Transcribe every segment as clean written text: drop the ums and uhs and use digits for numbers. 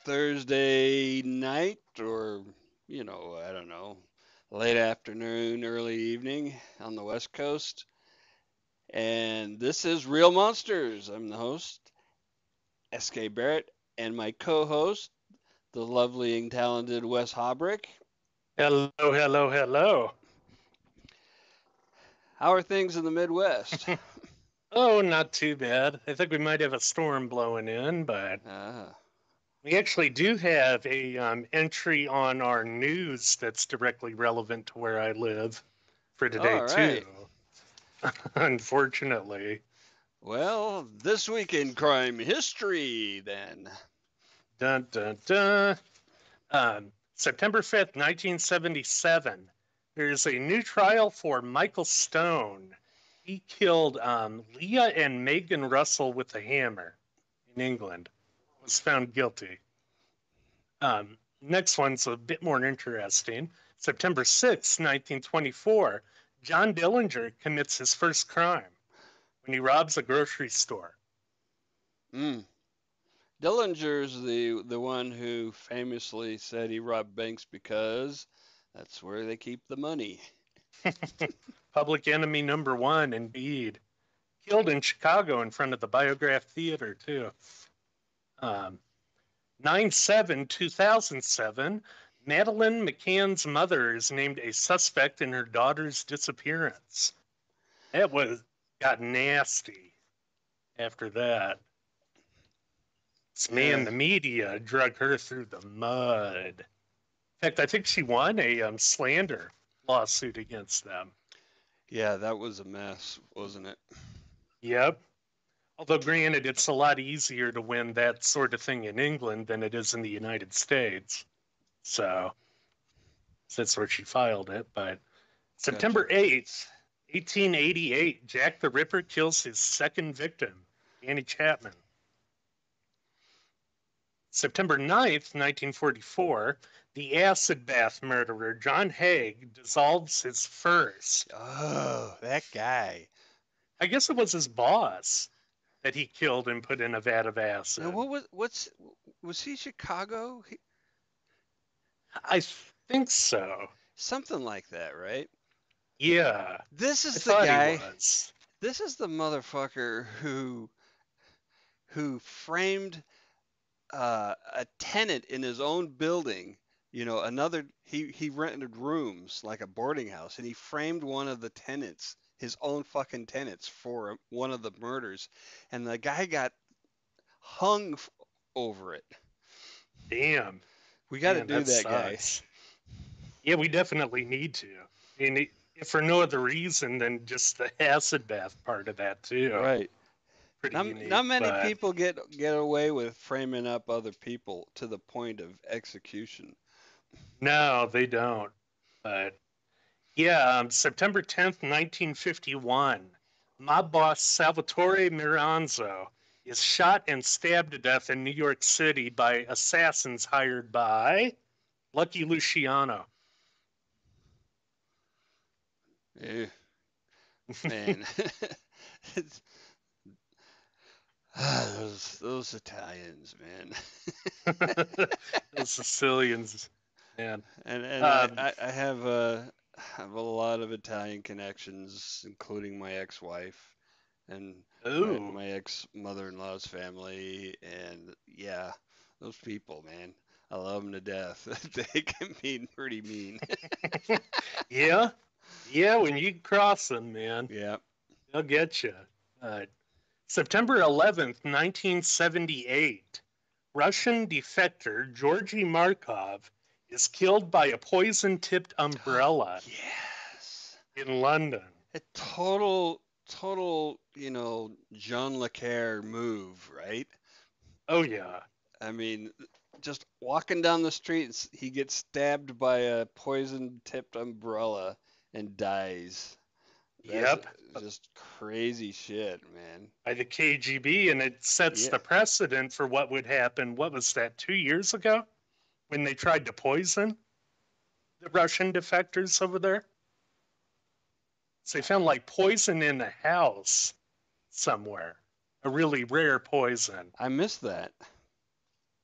Thursday night, or, I don't know, late afternoon, early evening on the West Coast. And this is Real Monsters. I'm the host, SK Barrett, and my co host, the lovely and talented Wes Hobrick. Hello, hello, hello. How are things in the Midwest? Oh, not too bad. I think we might have a storm blowing in, but Ah, we actually do have a entry on our news that's directly relevant to where I live for today all too. right. Unfortunately, Well, this week in crime history, then. dun dun dun. September 5th, 1977. There's a new trial for Michael Stone. He killed Leah and Megan Russell with a hammer in England. Was found guilty. Next one's a bit more interesting. September 6th, 1924, John Dillinger commits his first crime when he robs a grocery store. Mm. Dillinger's the one who famously said he robbed banks because that's where they keep the money. Public enemy number one, indeed. Killed in Chicago in front of the Biograph Theater, too. Um, 9/7/2007, Madeleine McCann's mother is named a suspect in her daughter's disappearance. That was got nasty after that. Man, Yeah, the media drug her through the mud. In fact, I think she won a slander lawsuit against them. yeah, that was a mess, wasn't it? Yep. Although, granted, it's a lot easier to win that sort of thing in England than it is in the United States. So that's where she filed it. But Gotcha. September 8th, 1888, Jack the Ripper kills his second victim, Annie Chapman. September 9th, 1944, the acid bath murderer John Haig dissolves his first. Oh, that guy. I guess it was his boss that he killed and put in a vat of Now, acid. was he Chicago? I think so. Something like that, right? Yeah, This I is the thought he guy. was. This is the motherfucker who framed a tenant in his own building. He rented rooms like a boarding house, and he framed one of the tenants, his own fucking tenants, for one of the murders, and the guy got hung over it. Damn, We got to man, do that that guy. sucks. Yeah, we definitely need to. I mean, if for no other reason than just the acid bath part of that too. Right. Pretty Not unique, many but people get away with framing up other people to the point of execution. no, they don't. But yeah, September 10th, 1951, mob boss Salvatore Miranzo is shot and stabbed to death in New York City by assassins hired by Lucky Luciano. Eh, man, It's- those Italians, man. Those Sicilians, man. And Um, have a lot of Italian connections, including my ex-wife and ooh, my ex mother-in-law's family, and yeah, those people, man, I love them to death. They can be pretty mean. yeah, yeah. When you cross them, man, Yeah. they'll get you. Uh, September 11th, 1978, Russian defector Georgy Markov is killed by a poison-tipped umbrella Yes. in London. A total, Jean Le Carre move, right? Oh yeah, I mean, just walking down the street, he gets stabbed by a poison-tipped umbrella and dies. That's yep. just crazy shit, man. By the KGB, and it sets Yeah. the precedent for what would happen. What was that? 2 years ago, when they tried to poison the Russian defectors over there. So they found like poison in a house somewhere, a really rare poison. I missed that.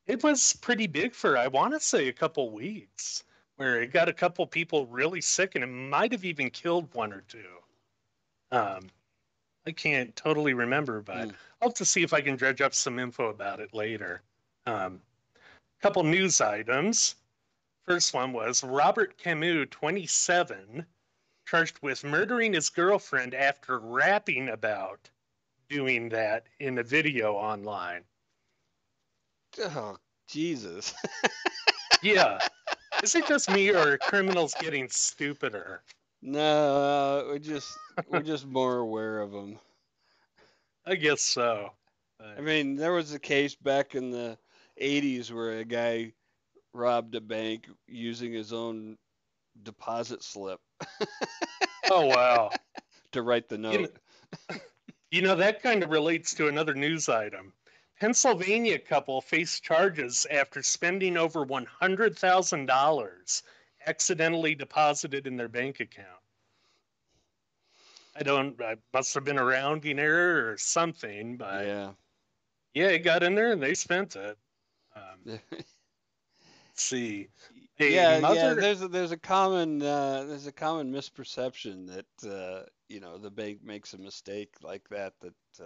It was pretty big for, I want to say, a couple weeks, where it got a couple people really sick, and it might have even killed one or two. Um, I can't totally remember, but Mm. I'll have to see if I can dredge up some info about it later. Couple news items. First one was Robert Camus, 27, charged with murdering his girlfriend after rapping about doing that in a video online. Oh, Jesus. Yeah. Is it just me or are criminals getting stupider? No, we're just more aware of them. I guess so. I mean, there was a case back in the 80s where a guy robbed a bank using his own deposit slip Oh, wow. to write the You know, note. that kind of relates to another news item. Pennsylvania couple faced charges after spending over $100,000 accidentally deposited in their bank account. I must have been a rounding error or something, but Yeah. yeah, it got in there and they spent it. Let's see. A Yeah. mother, There's a common misperception that the bank makes a mistake like that.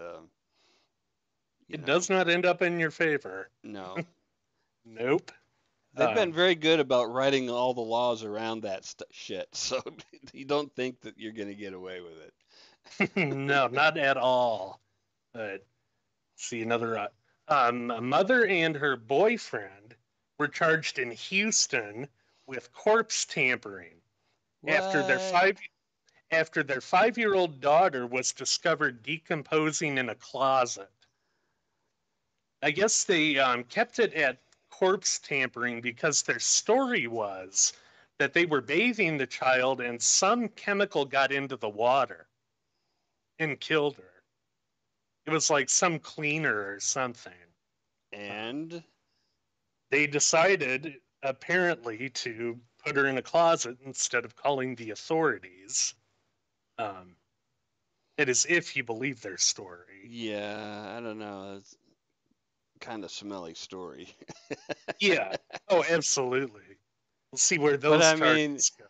You it know, does not end up in your favor. no. Nope. They've been Um, very good about writing all the laws around that shit, so you don't think that you're gonna get away with it. no, not at all. But see another. A mother and her boyfriend were charged in Houston with corpse tampering after their What? five after their 5-year old daughter was discovered decomposing in a closet. I guess they kept it at corpse tampering because their story was that they were bathing the child and some chemical got into the water and killed her. It was like some cleaner or something. Um, And they decided, apparently, to put her in a closet instead of calling the authorities. Um, it is if you believe their story. yeah, I don't know. It's kind of smelly story. Yeah. Oh, absolutely. We'll see where But those I mean, charges go.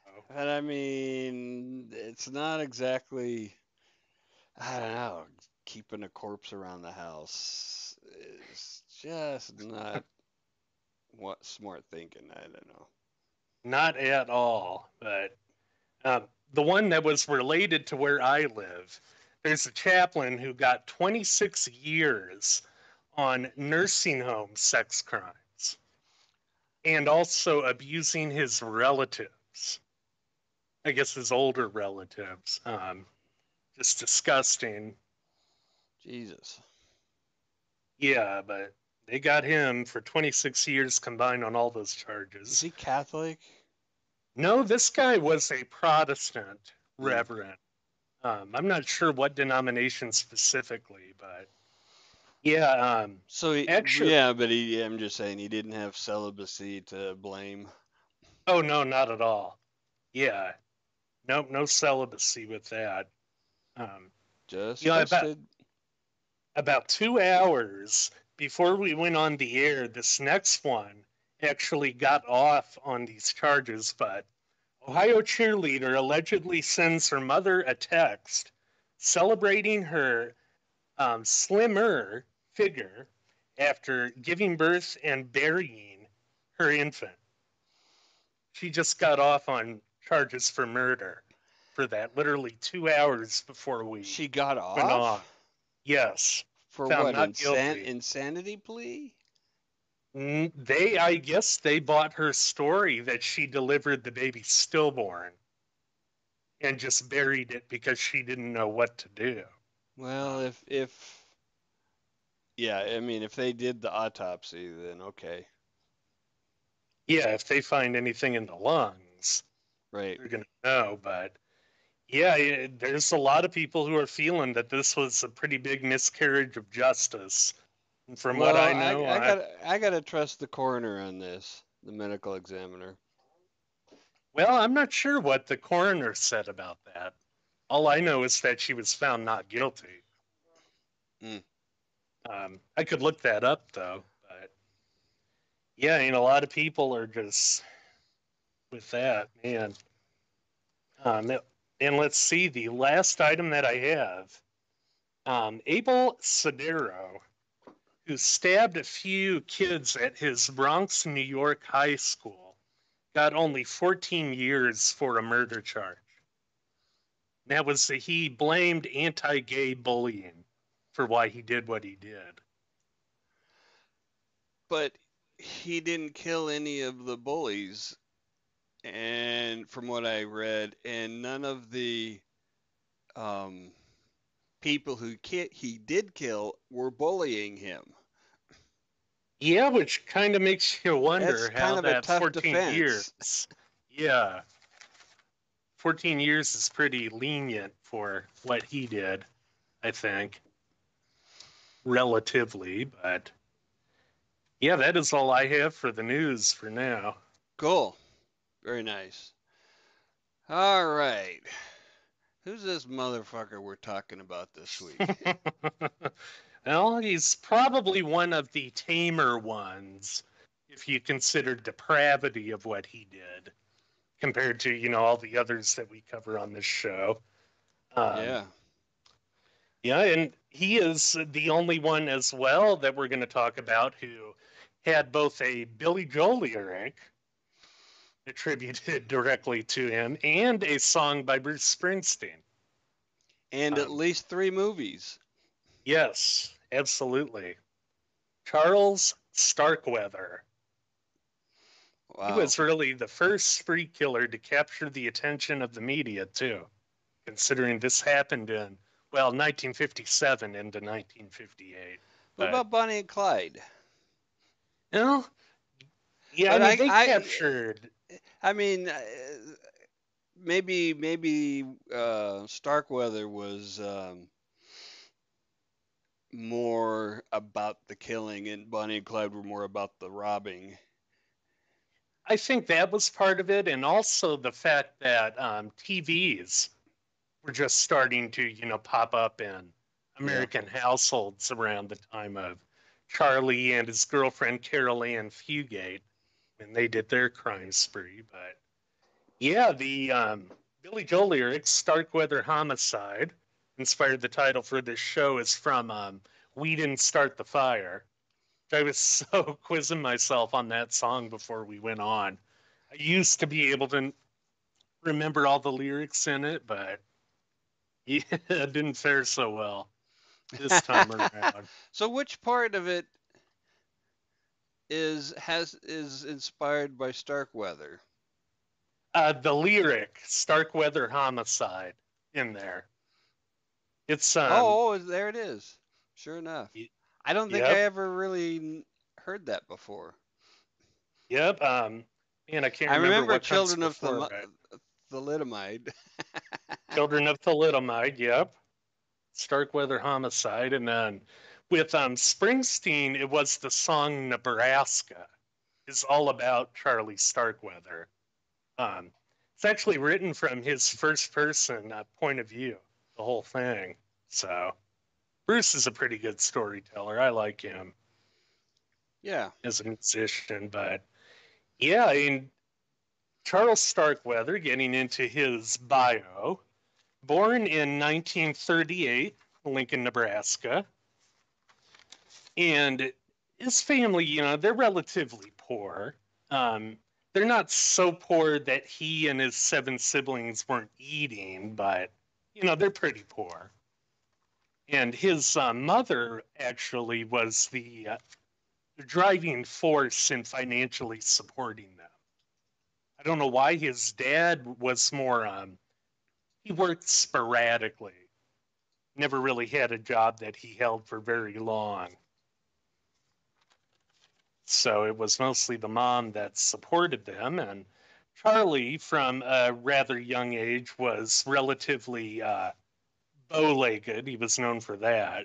it's not exactly, I don't know, keeping a corpse around the house is just not what smart thinking. I don't know. Not at all. But the one that was related to where I live, there's a chaplain who got 26 years on nursing home sex crimes and also abusing his relatives. I guess his older relatives. Just disgusting. Jesus. Yeah, but they got him for 26 years combined on all those Is charges. he Catholic? No, this guy was a Protestant Mm. reverend. I'm not sure what denomination specifically, but yeah, So actually, yeah, but I'm just saying he didn't have celibacy to blame. oh no, not at all. Yeah, nope, no celibacy with that. Um, Just you know, about busted. about 2 hours before we went on the air, this next one actually got off on these charges, but Ohio cheerleader allegedly sends her mother a text celebrating her slimmer figure after giving birth and burying her infant. She just got off on charges for murder for that literally 2 hours before we She got went on. off Yes, for found what? not guilty. Insanity plea? I guess they bought her story that she delivered the baby stillborn and just buried it because she didn't know what to do. Well, Um, if yeah, I mean, if they did the autopsy, then okay, yeah, if they find anything in the lungs, right? they're going to know. But yeah, there's a lot of people who are feeling that this was a pretty big miscarriage of justice. And from what Well, I I know, I got I gotta trust the coroner on this, the medical examiner. well, I'm not sure what the coroner said about that. All I know is that she was found not guilty. Mm. I could look that up though, but Yeah, and a lot of people are just with that, man. Um, and let's see, the last item that I have, Abel Cedero, who stabbed a few kids at his Bronx, New York high school, got only 14 years for a murder charge. That was he blamed anti-gay bullying for why he did what he did. But he didn't kill any of the bullies, and from what I read, and none of the um, people he did kill were bullying him. Yeah, which kind of makes you That's wonder how kind of a that tough 14 defense. years. Yeah, 14 years is pretty lenient for what he did, I think, relatively. But yeah, that is all I have for the news for now. Cool. Very nice. All right. Who's this motherfucker we're talking about this week? Well, he's probably one of the tamer ones if you consider depravity of what he did compared to, all the others that we cover on this show. Um, Yeah. yeah, and he is the only one as well that we're going to talk about who had both a Billy Joel lyric attributed directly to him and a song by Bruce Springsteen. And at Um, least three movies. yes, absolutely. Charles Starkweather. He Wow. was really the first spree killer to capture the attention of the media, too, considering this happened in, 1957 into 1958. What But, about Bonnie and Clyde? you know, yeah, I But mean, they captured, I mean, maybe Starkweather was more about the killing, and Bonnie and Clyde were more about the robbing. I think that was part of it, and also the fact that TVs were just starting to, pop up in Yeah. American households around the time of Charlie and his girlfriend Carol Ann Fugate when they did their crime spree. But yeah, the Billy Joel lyrics, Starkweather Homicide, inspired the title for this show, is from We Didn't Start the Fire. I was so quizzing myself on that song before we went on. I used to be able to remember all the lyrics in it, but yeah, it didn't fare so well this time around. So which part of it is inspired by Starkweather? The lyric Starkweather Homicide in there. It's There it is. Sure enough. I don't think I yep, ever really heard that before. yep. Man, I can't I remember remember what comes Children of before it. Thalidomide. Children of Thalidomide, yep. Starkweather Homicide, and then with Springsteen, it was the song Nebraska. Is all about Charlie Starkweather. Um, it's actually written from his first person point of view, the whole thing. So Bruce is a pretty good storyteller. I like him Yeah. as a musician, but yeah, I mean, Charles Starkweather, getting into his bio, born in 1938, Lincoln, Nebraska, and his family, they're relatively poor. Um, they're not so poor that he and his seven siblings weren't eating, but they're pretty poor. And his mother actually was the driving force in financially supporting them. I don't know why his dad was more. He worked sporadically, never really had a job that he held for very long. So it was mostly the mom that supported them. And Charlie, from a rather young age, was relatively bow legged. He was known for that.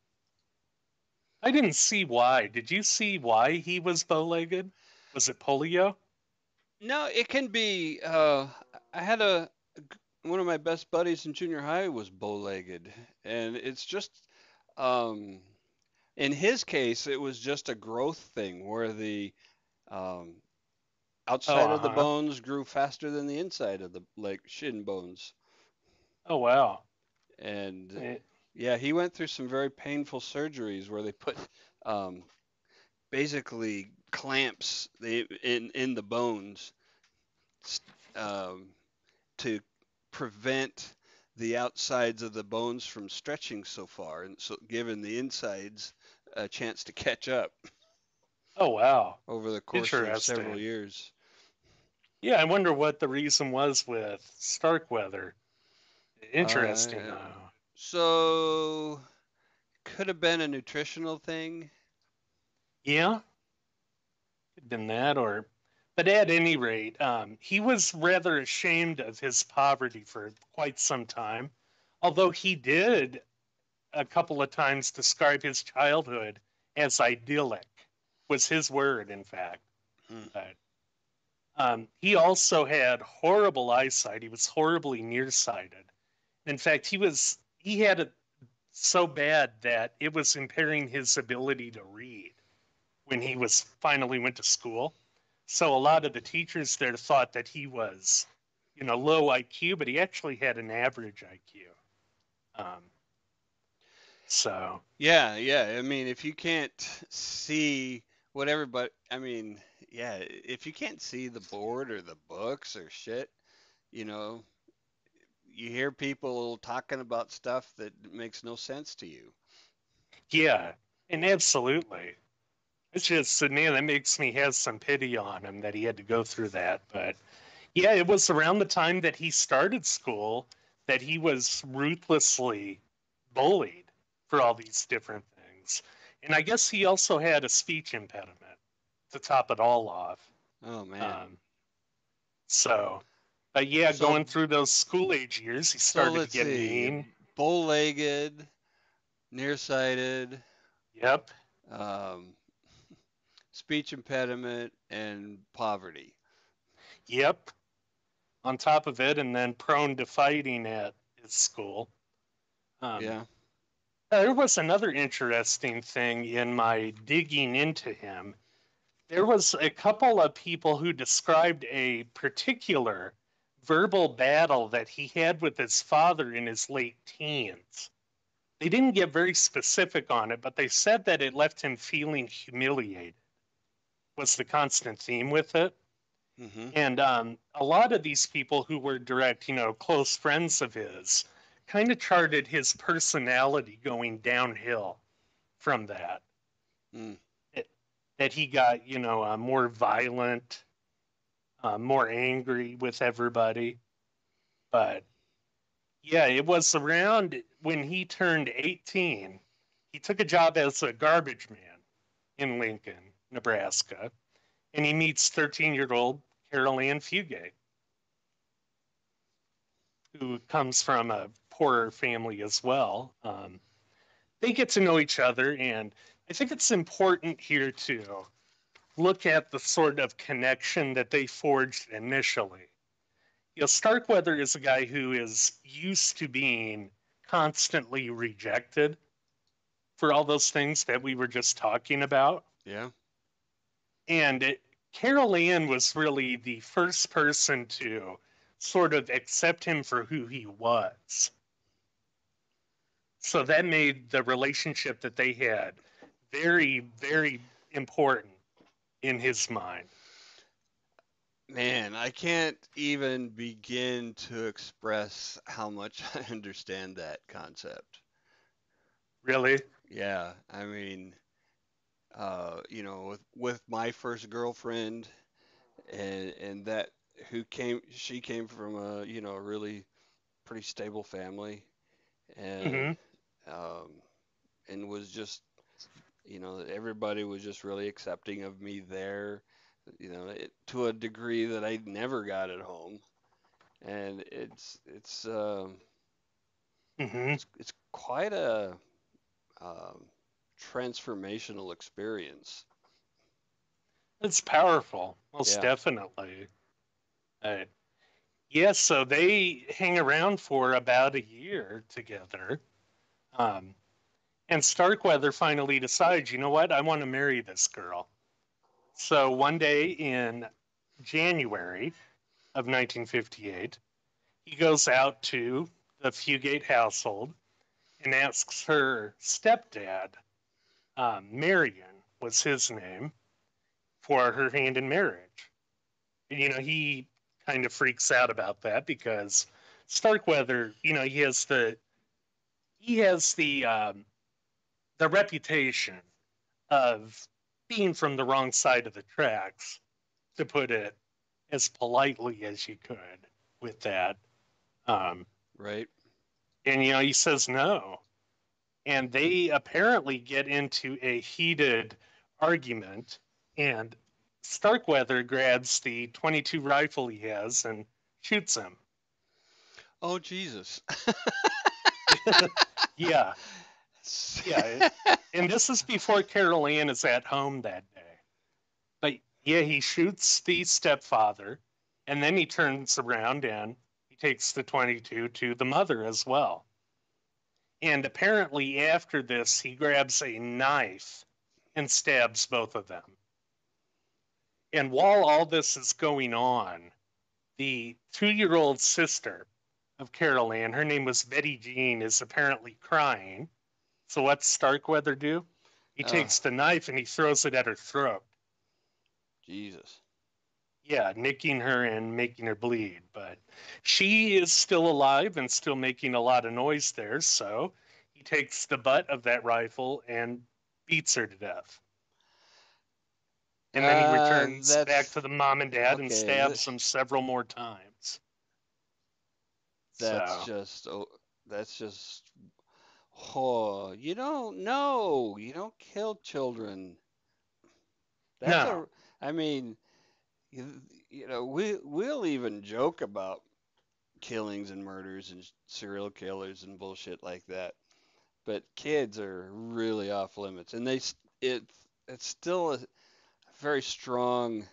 I didn't see why. Did you see why he was bow legged? Was it polio? No, it can be. I had one of my best buddies in junior high was bow-legged, and it's just um, in his case, it was just a growth thing where the Um, Oh, outside of the uh-huh. bones grew faster than the inside of the like shin bones. Oh, wow. And Eh, yeah, he went through some very painful surgeries where they put um, basically clamps in the bones um, to prevent the outsides of the bones from stretching so far, and so giving the insides a chance to catch up Oh, wow. over the course of several Interesting. years. Yeah, I wonder what the reason was with Starkweather. Interesting, Uh, though. so could have been a nutritional thing. Yeah, could have been that, or. But at any rate, he was rather ashamed of his poverty for quite some time, although he did a couple of times describe his childhood as idyllic, was his word, in fact. Hmm. But he also had horrible eyesight. He was horribly nearsighted. In fact, he had it so bad that it was impairing his ability to read when he was finally went to school. So a lot of the teachers there thought that he was, low IQ, but he actually had an average IQ. Um, so Yeah, yeah. I mean, if you can't see what everybody, I mean, yeah, if you can't see the board or the books or shit, you know, you hear people talking about stuff that makes no sense to you. yeah, and absolutely. It's just, man, that makes me have some pity on him that he had to go through that. But yeah, it was around the time that he started school that he was ruthlessly bullied for all these different things. And I guess he also had a speech impediment to top it all off. Oh man. Um, so, but yeah, So going through those school age years, he so started to let's get see. mean. Bow-legged, nearsighted, Yep, um, speech impediment, and poverty. yep. On top of it, and then prone to fighting at his school. Um, Yeah. there was another interesting thing in my digging into him. There was a couple of people who described a particular verbal battle that he had with his father in his late teens. They didn't get very specific on it, but they said that it left him feeling humiliated, was the constant theme with it. Hmm. And a lot of these people who were direct, close friends of his, kind of charted his personality going downhill from that. Mm. It, that he got, more violent, more angry with everybody. But yeah, it was around when he turned 18. He took a job as a garbage man in Lincoln, Nebraska, and he meets 13-year-old Carol Ann Fugate, who comes from a poorer family as well. They get to know each other, and I think it's important here to look at the sort of connection that they forged initially. Starkweather is a guy who is used to being constantly rejected for all those things that we were just talking about. Yeah. Carol Ann was really the first person to sort of accept him for who he was. So that made the relationship that they had very, very important in his mind. Man, I can't even begin to express how much I understand that concept. Really? Yeah, I mean, with my first girlfriend and that she came from a really pretty stable family and Mm-hmm. um, and was just, everybody was just really accepting of me there, to a degree that I never got at home. And Mm-hmm. it's quite a um, transformational experience. It's powerful, most Yeah. definitely. Uh, yes, so they hang around for about a year together. Um, and Starkweather finally decides, you know what, I want to marry this girl. So one day in January of 1958, he goes out to the Fugate household and asks her stepdad, Marion was his name, for her hand in marriage. And, he kind of freaks out about that because Starkweather, he has the reputation of being from the wrong side of the tracks, to put it as politely as you could with that. Um, Right. and he says no, and they apparently get into a heated argument, and Starkweather grabs the 22 rifle he has and shoots him. Oh, Jesus. Yeah, yeah. And this is before Carol Ann is at home that day. But yeah, he shoots the stepfather, and then he turns around and he takes the 22 to the mother as well. And apparently, after this, he grabs a knife and stabs both of them. And while all this is going on, the 2-year-old sister of Carol Ann, her name was Betty Jean, is apparently crying. So what's Starkweather do? He takes the knife and he throws it at her throat. Jesus. Yeah, nicking her and making her bleed. But she is still alive and still making a lot of noise there. So he takes the butt of that rifle and beats her to death. And then he returns back to the mom and dad and stabs them several more times. That's just, oh, you don't kill children. No. I mean, we'll even joke about killings and murders and serial killers and bullshit like that. But kids are really off limits, and it's still a very strong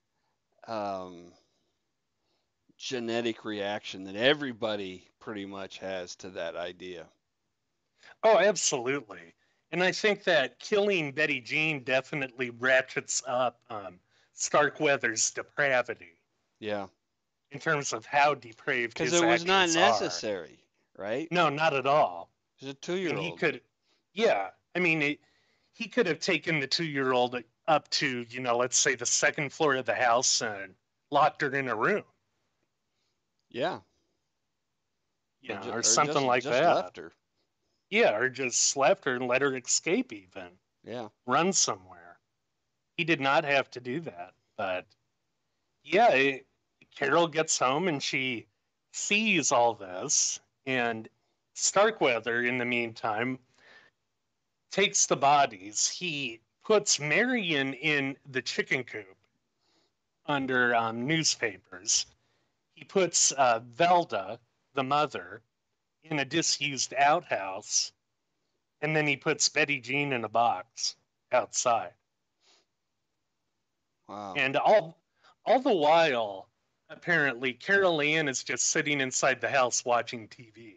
genetic reaction that everybody pretty much has to that idea. Oh, absolutely. And I think that killing Betty Jean definitely ratchets up Starkweather's depravity. Yeah. In terms of how depraved his actions are. Because it was not necessary, right? No, not at all. He's a 2-year-old. He could have taken the 2-year-old up to, let's say the second floor of the house and locked her in a room. Yeah. Or something like that. Just left her. Yeah, or just left her and let her escape even. Yeah. Run somewhere. He did not have to do that. But yeah, Carol gets home and she sees all this, and Starkweather, in the meantime, takes the bodies. He puts Marion in the chicken coop under newspapers. He puts Velda, the mother, in a disused outhouse, and then he puts Betty Jean in a box outside. Wow. And all the while, apparently, Carol Ann is just sitting inside the house watching TV.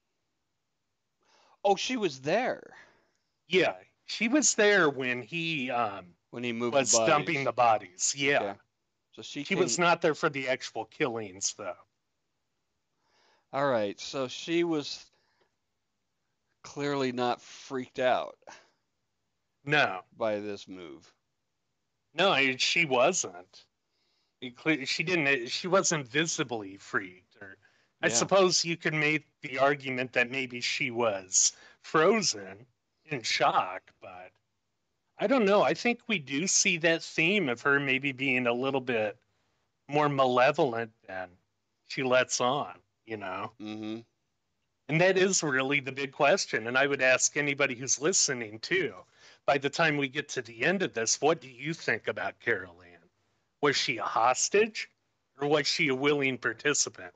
Oh, she was there. Yeah, she was there when he moved was dumping the bodies. Yeah. Okay. So she was not there for the actual killings, though. All right, so she was clearly not freaked out. No. By this move. No, she wasn't. She didn't. She wasn't visibly freaked. Or I suppose you could make the argument that maybe she was frozen in shock, but I don't know. I think we do see that theme of her maybe being a little bit more malevolent than she lets on, Mm-hmm. And that is really the big question. And I would ask anybody who's listening too, by the time we get to the end of this, what do you think about Carol Ann? Was she a hostage or was she a willing participant?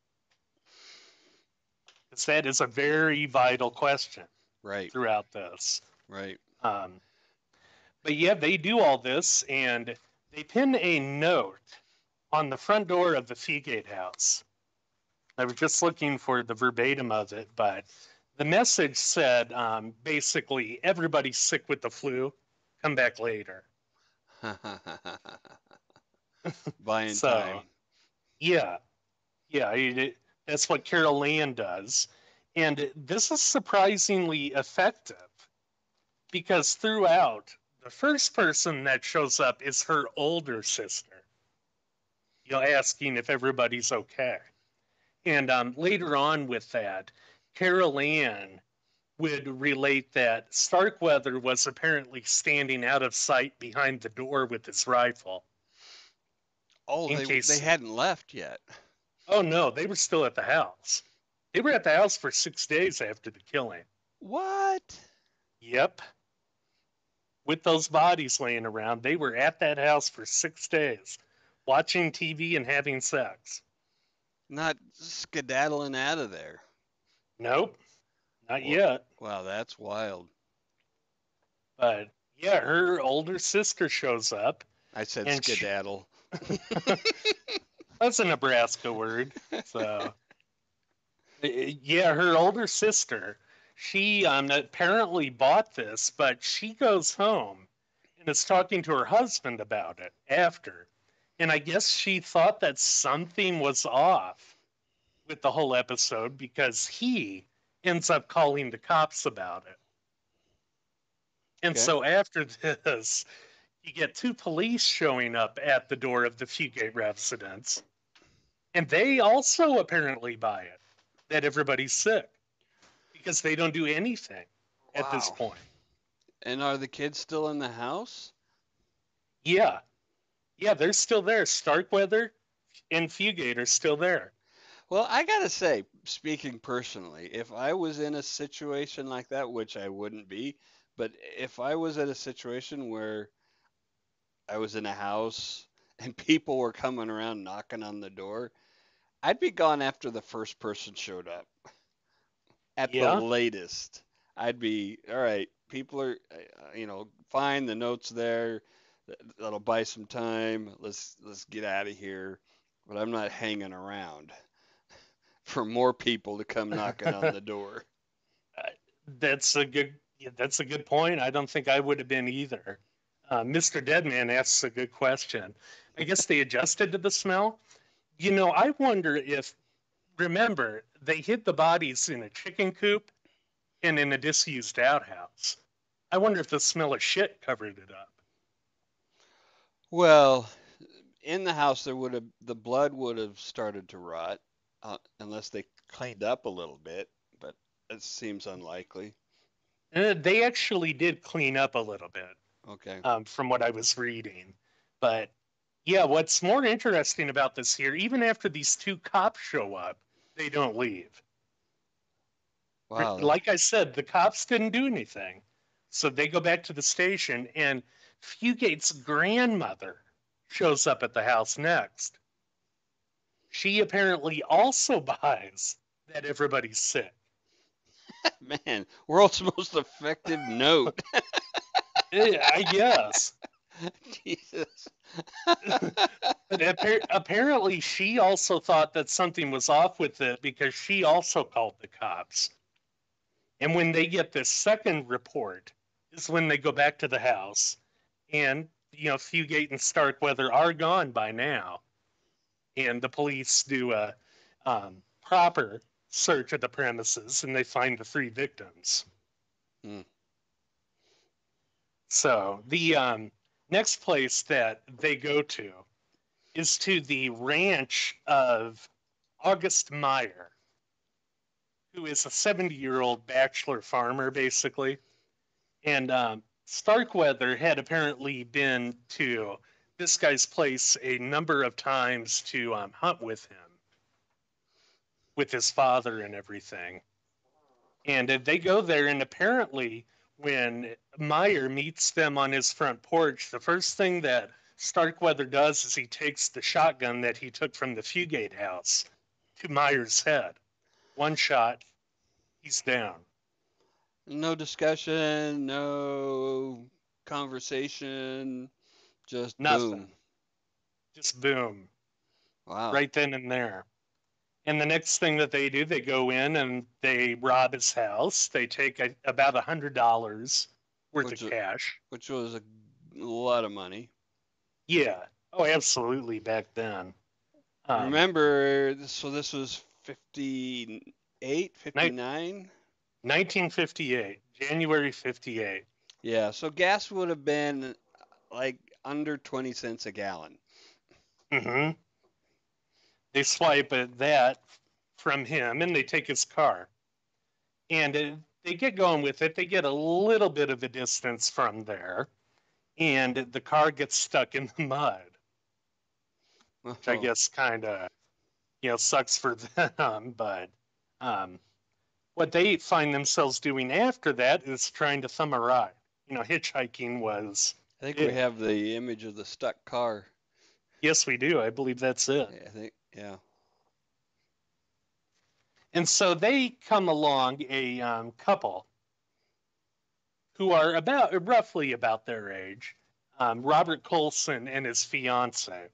Because that is a very vital question throughout this. Right. But yeah, they do all this, and they pin a note on the front door of the Fugate house. I was just looking for the verbatim of it, but the message said basically, everybody's sick with the flu, come back later. Buying So, time. yeah, yeah, that's what Carol Ann does. And this is surprisingly effective because throughout, the first person that shows up is her older sister, asking if everybody's okay. And later on with that, Carol Ann would relate that Starkweather was apparently standing out of sight behind the door with his rifle Oh, in they case. hadn't left yet. Oh no, they were still at the house. They were at the house for 6 days after the killing. What? Yep. With those bodies laying around, they were at that house for 6 days, watching TV and having sex. Not skedaddling out of there. Nope, not Well, yet. wow, that's wild. But yeah, her older sister shows up, I said and skedaddle. that's a Nebraska word. So yeah, her older sister, she apparently bought this, but she goes home and is talking to her husband about it after. And I guess she thought that something was off with the whole episode because he ends up calling the cops about it. And Okay. so after this, you get two police showing up at the door of the Fugate residence, and they also apparently buy it that everybody's sick because they don't do anything at this Wow. point. And are the kids still in the house? Yeah, yeah, they're still there. Starkweather and Fugate are still there. Well, I gotta say, speaking personally, if I was in a situation like that, which I wouldn't be, but if I was in a situation where I was in a house and people were coming around knocking on the door, I'd be gone after the first person showed up. At the Yeah, latest, I'd be, all right, people are, fine, the note's there. That'll buy some time. Let's get out of here. But I'm not hanging around for more people to come knocking on the door. that's a good that's a good point. I don't think I would have been either. Mr. Deadman asks a good question. I guess they adjusted to the smell. I wonder if remember they hid the bodies in a chicken coop and in a disused outhouse. I wonder if the smell of shit covered it up. Well, in the house, the blood would have started to rot, unless they cleaned up a little bit, but it seems unlikely. They actually did clean up a little bit, Okay. from what I was reading. But yeah, what's more interesting about this here, even after these two cops show up, they don't leave. Wow. Like I said, the cops didn't do anything. So they go back to the station, and Fugate's grandmother shows up at the house next. She apparently also buys that everybody's sick. Man, world's most effective note. I guess. Jesus. But apparently, she also thought that something was off with it because she also called the cops. And when they get this second report, is when they go back to the house, and Fugate and Starkweather are gone by now, and the police do a proper search of the premises, and they find the three victims. Hmm. So the next place that they go to is to the ranch of August Meyer, who is a 70-year-old bachelor farmer, basically. And Starkweather had apparently been to this guy's place a number of times to hunt with him, with his father and everything. And they go there, and apparently, when Meyer meets them on his front porch, the first thing that Starkweather does is he takes the shotgun that he took from the Fugate house to Meyer's head. One shot, he's down. No discussion, no conversation, just boom. Nothing. Just boom. Wow. Right then and there. And the next thing that they do, they go in and they rob his house. They take about $100 worth of Which cash. which was a lot of money. Yeah. Oh, absolutely. Back then. Um, Remember, so this was 58, ni- 59? 1958, January 58. Yeah, so gas would have been like under 20 cents a gallon. Hmm. They swipe at that from him and they take his car. And they get going with it. They get a little bit of a distance from there. And the car gets stuck in the mud, which I Oh, guess kind of, sucks for them. But um, what they find themselves doing after that is trying to thumb a ride. Hitchhiking was I think we big. have the image of the stuck car. Yes, we do. I believe that's it. Yeah, I think, yeah. And so they come along, a couple who are roughly about their age, Robert Colson and his fiance.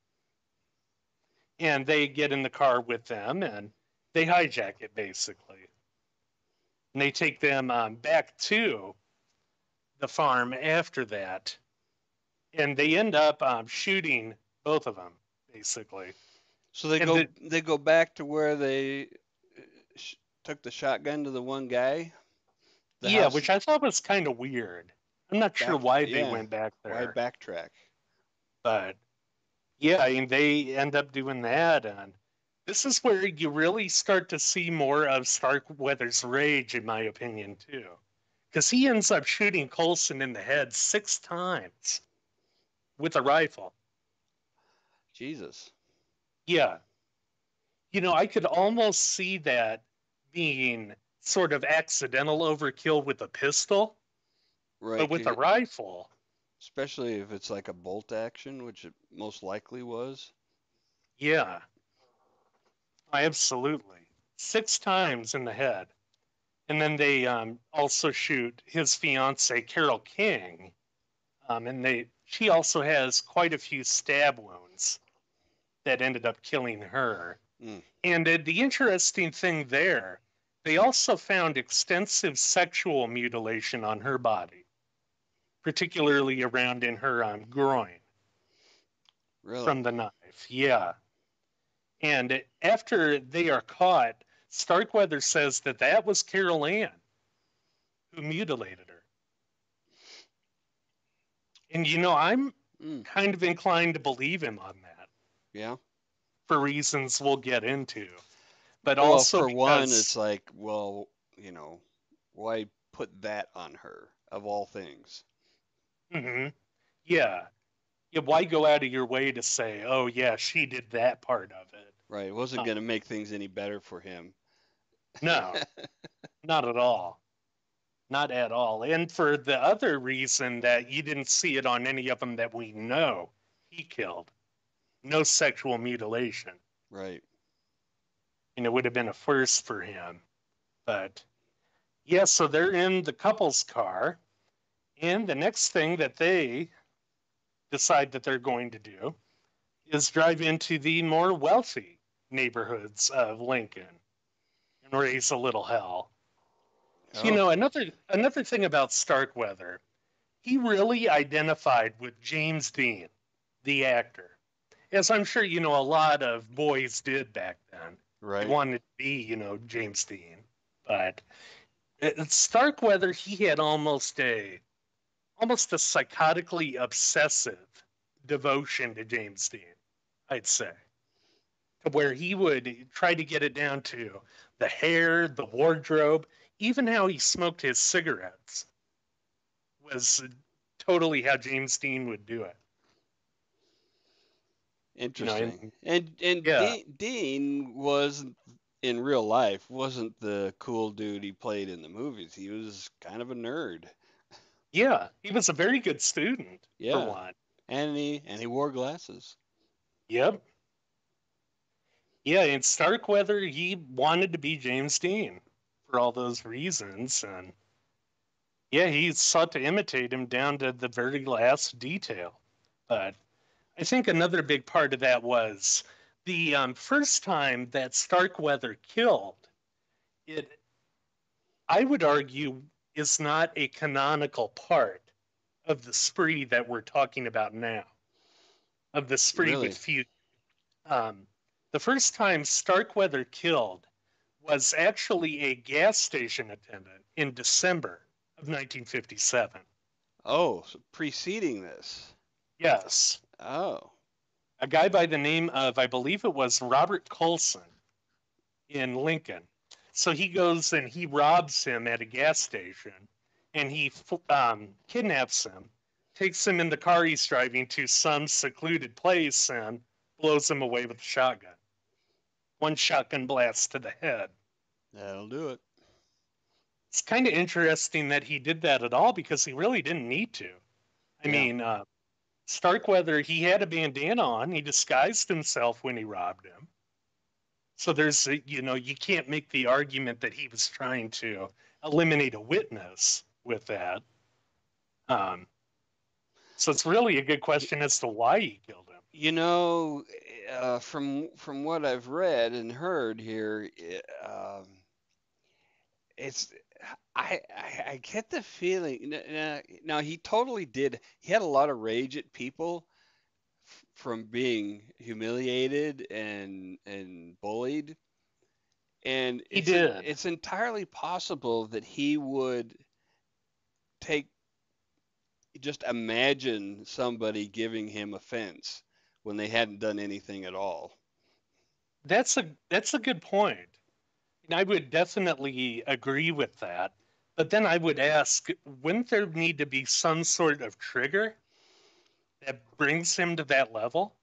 And they get in the car with them and they hijack it basically. And they take them back to the farm after that. And they end up shooting both of them basically. So they And go they go back to where they took the shotgun to the one guy. The yeah, house which I thought was kind of weird. I'm not sure back, why they yeah. went back Why there, backtrack? but yeah, I mean, they end up doing that. And this is where you really start to see more of Starkweather's rage, in my opinion, too. Because he ends up shooting Coulson in the head 6 times with a rifle. Jesus. Yeah. I could almost see that being sort of accidental overkill with a pistol, Right, but with a 'cause rifle, especially if it's like a bolt action, which it most likely was. yeah, absolutely. 6 times in the head. And then they also shoot his fiance Carol King, and she also has quite a few stab wounds that ended up killing her. Mm, And the interesting thing there, they also found extensive sexual mutilation on her body, particularly around in her groin really? from the knife. Yeah. And after they are caught, Starkweather says that that was Carol Ann who mutilated her. And I'm Mm, kind of inclined to believe him on that yeah. for reasons we'll get into, but Well, also for one, it's because, like, well, why put that on her of all things? mhm, yeah, yeah, why go out of your way to say, oh, yeah, she did that part of it? Right. It wasn't Uh, going to make things any better for him. no, not at all. Not at all. And for the other reason that you didn't see it on any of them that we know he killed, no sexual mutilation. Right. And it would have been a first for him. But yeah, so they're in the couple's car. And the next thing that they decide that they're going to do is drive into the more wealthy neighborhoods of Lincoln and raise a little hell. So, Oh, another thing about Starkweather, he really identified with James Dean, the actor, as I'm sure a lot of boys did back then. They right. wanted to be, James Dean. But Starkweather, he had almost a psychotically obsessive devotion to James Dean, I'd say, to where he would try to get it down to the hair, the wardrobe, even how he smoked his cigarettes was totally how James Dean would do it. And Interesting. And yeah, Dean was in real life wasn't the cool dude he played in the movies. He was kind of a nerd. yeah, he was a very good student for Yeah. one. And he wore glasses. Yep. Yeah, in Starkweather, he wanted to be James Dean for all those reasons. And yeah, he sought to imitate him down to the very last detail. But I think another big part of that was the first time that Starkweather killed, it, I would argue, is not a canonical part of the spree that we're talking about now. of the spree with Really? Fugate. The first time Starkweather killed was actually a gas station attendant in December of 1957. Oh, so preceding this. Yes, Oh, a guy by the name of, I believe it was Robert Colson in Lincoln. So he goes and he robs him at a gas station, and he kidnaps him, takes him in the car he's driving to some secluded place, and blows him away with a shotgun. One shotgun blast to the head. that'll do it. It's kind of interesting that he did that at all because he really didn't need to. I Yeah. mean, Starkweather, he had a bandana on. He disguised himself when he robbed him. So there's, you can't make the argument that he was trying to eliminate a witness with that. Um, so it's really a good question as to why he killed him. You know, from what I've read and heard here, it's I get the feeling. Now he totally did. He had a lot of rage at people from being humiliated and bullied, and He did. it's entirely possible that he would take just imagine somebody giving him offense when they hadn't done anything at all. That's a good point. And I would definitely agree with that. But then I would ask, wouldn't there need to be some sort of trigger that brings him to that level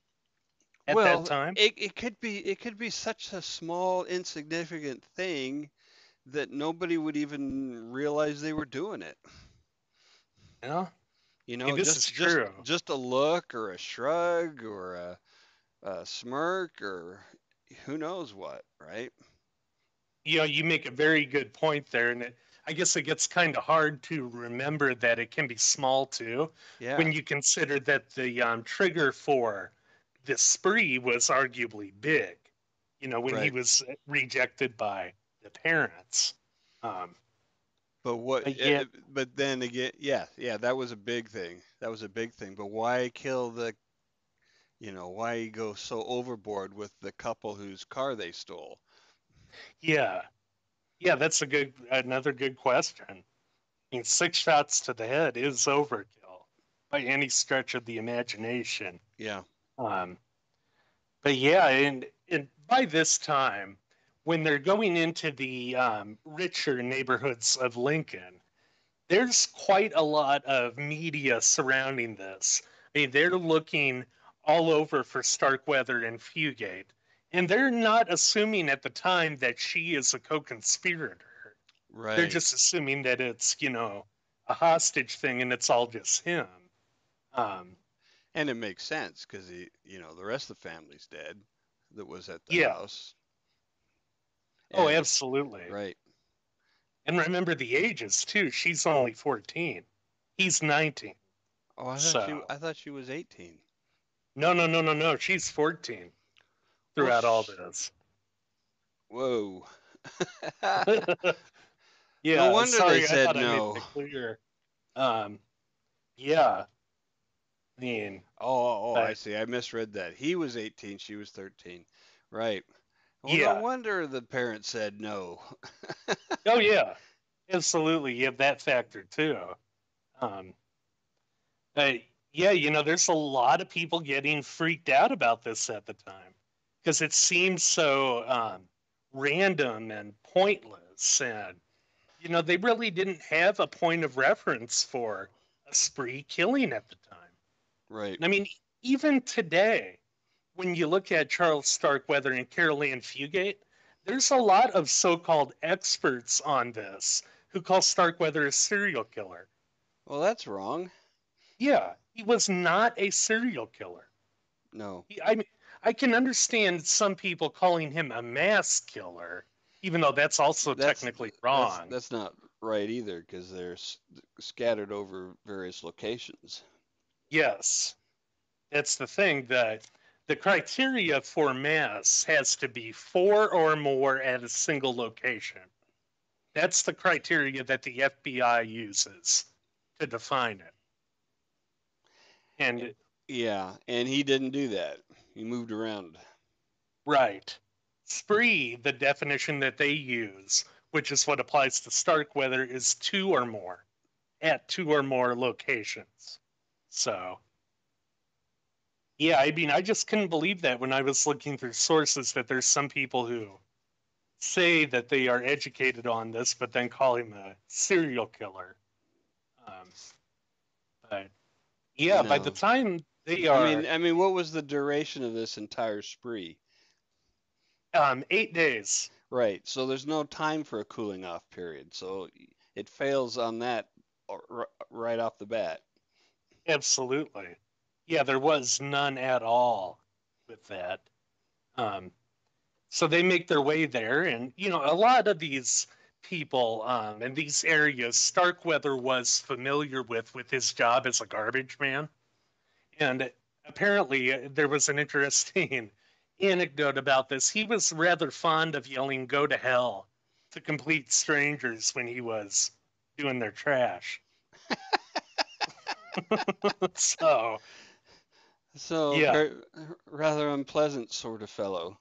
at that Well, time? it could be such a small, insignificant thing that nobody would even realize they were doing it. Yeah. You Hey, know, this just is just true. just a look or a shrug or a smirk or who knows what, right? You make a very good point there, and I guess it gets kind of hard to remember that it can be small too, Yeah, when you consider that the trigger for this spree was arguably big. When he right. was rejected by the parents. Um, But what? but yeah, But then again, yeah, yeah, that was a big thing. That was a big thing. But why kill why go so overboard with the couple whose car they stole? yeah, yeah, that's another good question. I mean, 6 shots to the head is overkill by any stretch of the imagination. Yeah, Um, but yeah, and by this time, when they're going into the richer neighborhoods of Lincoln, there's quite a lot of media surrounding this. I mean, they're looking all over for Starkweather and Fugate, and they're not assuming at the time that she is a co-conspirator. They're right. just assuming that it's, a hostage thing and it's all just him. Um, And it makes sense because the rest of the family's dead that was at the yeah. house. Oh, And absolutely. right. And remember the ages too. She's only 14. He's 19. Oh, I thought she So, I thought she was 18. no, no, no, no, no. She's 14 Well, throughout all this. whoa. No Yeah, wonder they sorry. I said thought I made no. that clear. Um, yeah, I mean, I but see. I misread that. He was 18, she was 13. Right. Well, no yeah. wonder the parents said no. Oh, yeah. Absolutely. You have that factor too. Um, but yeah, there's a lot of people getting freaked out about this at the time because it seems so random and pointless. And, they really didn't have a point of reference for a spree killing at the time. Right. I mean, even today, when you look at Charles Starkweather and Carol Ann Fugate, there's a lot of so called experts on this who call Starkweather a serial killer. Well, that's wrong. Yeah, he was not a serial killer. No. I mean, I can understand some people calling him a mass killer, even though that's also That's technically that's wrong. that's not right either because they're scattered over various locations. Yes, that's the thing that the criteria for mass has to be 4 or more at a single location. That's the criteria that the FBI uses to define it. And Yeah, and he didn't do that. He moved around. Right. Spree, the definition that they use, which is what applies to Starkweather, is two or more at two or more locations. So, yeah, I mean, I just couldn't believe that when I was looking through sources that there's some people who say that they are educated on this, but then call him a serial killer. Um, but yeah, by the No. time they I mean, are I mean, what was the duration of this entire spree? 8 days. Right. So there's no time for a cooling off period. So it fails on that right off the bat. Absolutely. Yeah, there was none at all with that. Um, so they make their way there, and a lot of these people in these areas, Starkweather was familiar with his job as a garbage man, and apparently there was an interesting anecdote about this. He was rather fond of yelling "Go to hell" to complete strangers when he was doing their trash. So So yeah, very rather unpleasant sort of fellow.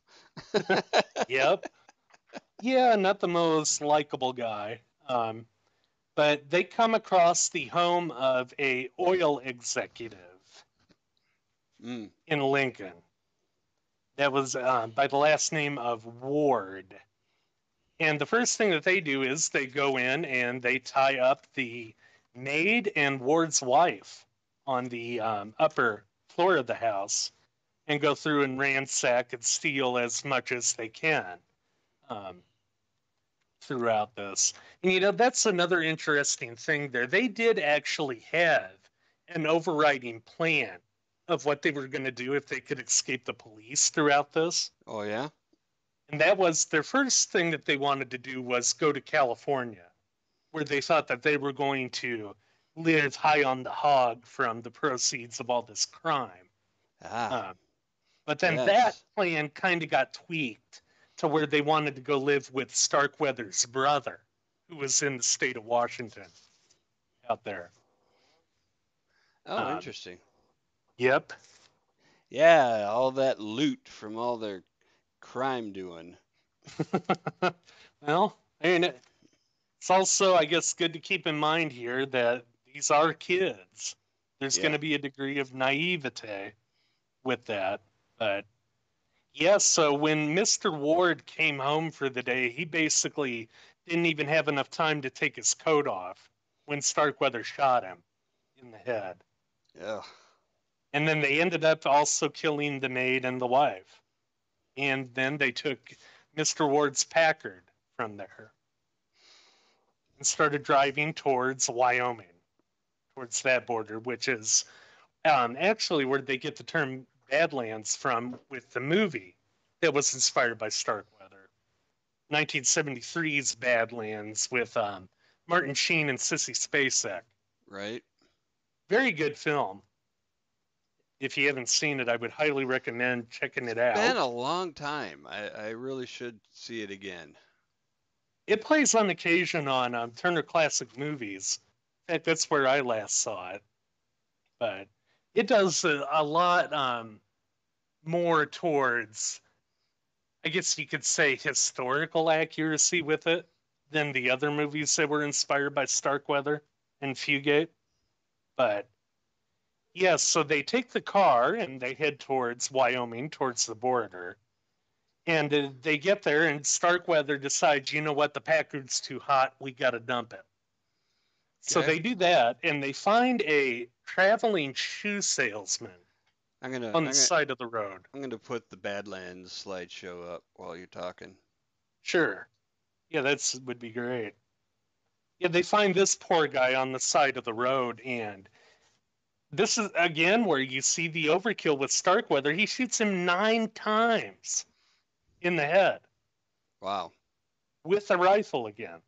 yep. Yeah, not the most likable guy. But they come across the home of a oil executive Mm. in Lincoln that was by the last name of Ward. And the first thing that they do is they go in and they tie up the maid and Ward's wife on the upper floor of the house and go through and ransack and steal as much as they can. Um, Throughout this. And that's another interesting thing there. They did actually have an overriding plan of what they were going to do if they could escape the police throughout this. Oh yeah. And that was their first thing that they wanted to do was go to California, where they thought that they were going to live high on the hog from the proceeds of all this crime. Ah. Um, but then that Yes. plan kind of got tweaked to where they wanted to go live with Starkweather's brother, who was in the state of Washington out there. Oh, Um, interesting. yep. Yeah, all that loot from all their crime doing. Well, and it's also, I guess, good to keep in mind here that these are kids. There's going Yeah. to be a degree of naivete with that. But yes, so when Mr. Ward came home for the day, he basically didn't even have enough time to take his coat off when Starkweather shot him in the head. Yeah. And then they ended up also killing the maid and the wife. And then they took Mr. Ward's Packard from there and started driving towards Wyoming, towards that border, which is actually where they get the term Badlands from with the movie that was inspired by Starkweather. 1973's Badlands with Martin Sheen and Sissy Spacek. Right. Very good film. If you haven't seen it, I would highly recommend checking it Been a out. long time. I really should see it again. It plays on occasion on Turner Classic Movies. In fact, that's where I last saw it. But it does a lot more towards, I guess you could say, historical accuracy with it than the other movies that were inspired by Starkweather and Fugate. But yes, so they take the car and they head towards Wyoming, towards the border. And they get there, and Starkweather decides, you know what, the Packard's too hot. We got to dump it. So Okay. they do that, and they find a traveling shoe salesman I'm gonna on the I'm gonna side of the road. I'm gonna put the Badlands slideshow up while you're talking. Sure. Yeah, that's would be great. Yeah, they find this poor guy on the side of the road, and this is again where you see the overkill with Starkweather. He shoots him 9 times in the head Wow. with a rifle again.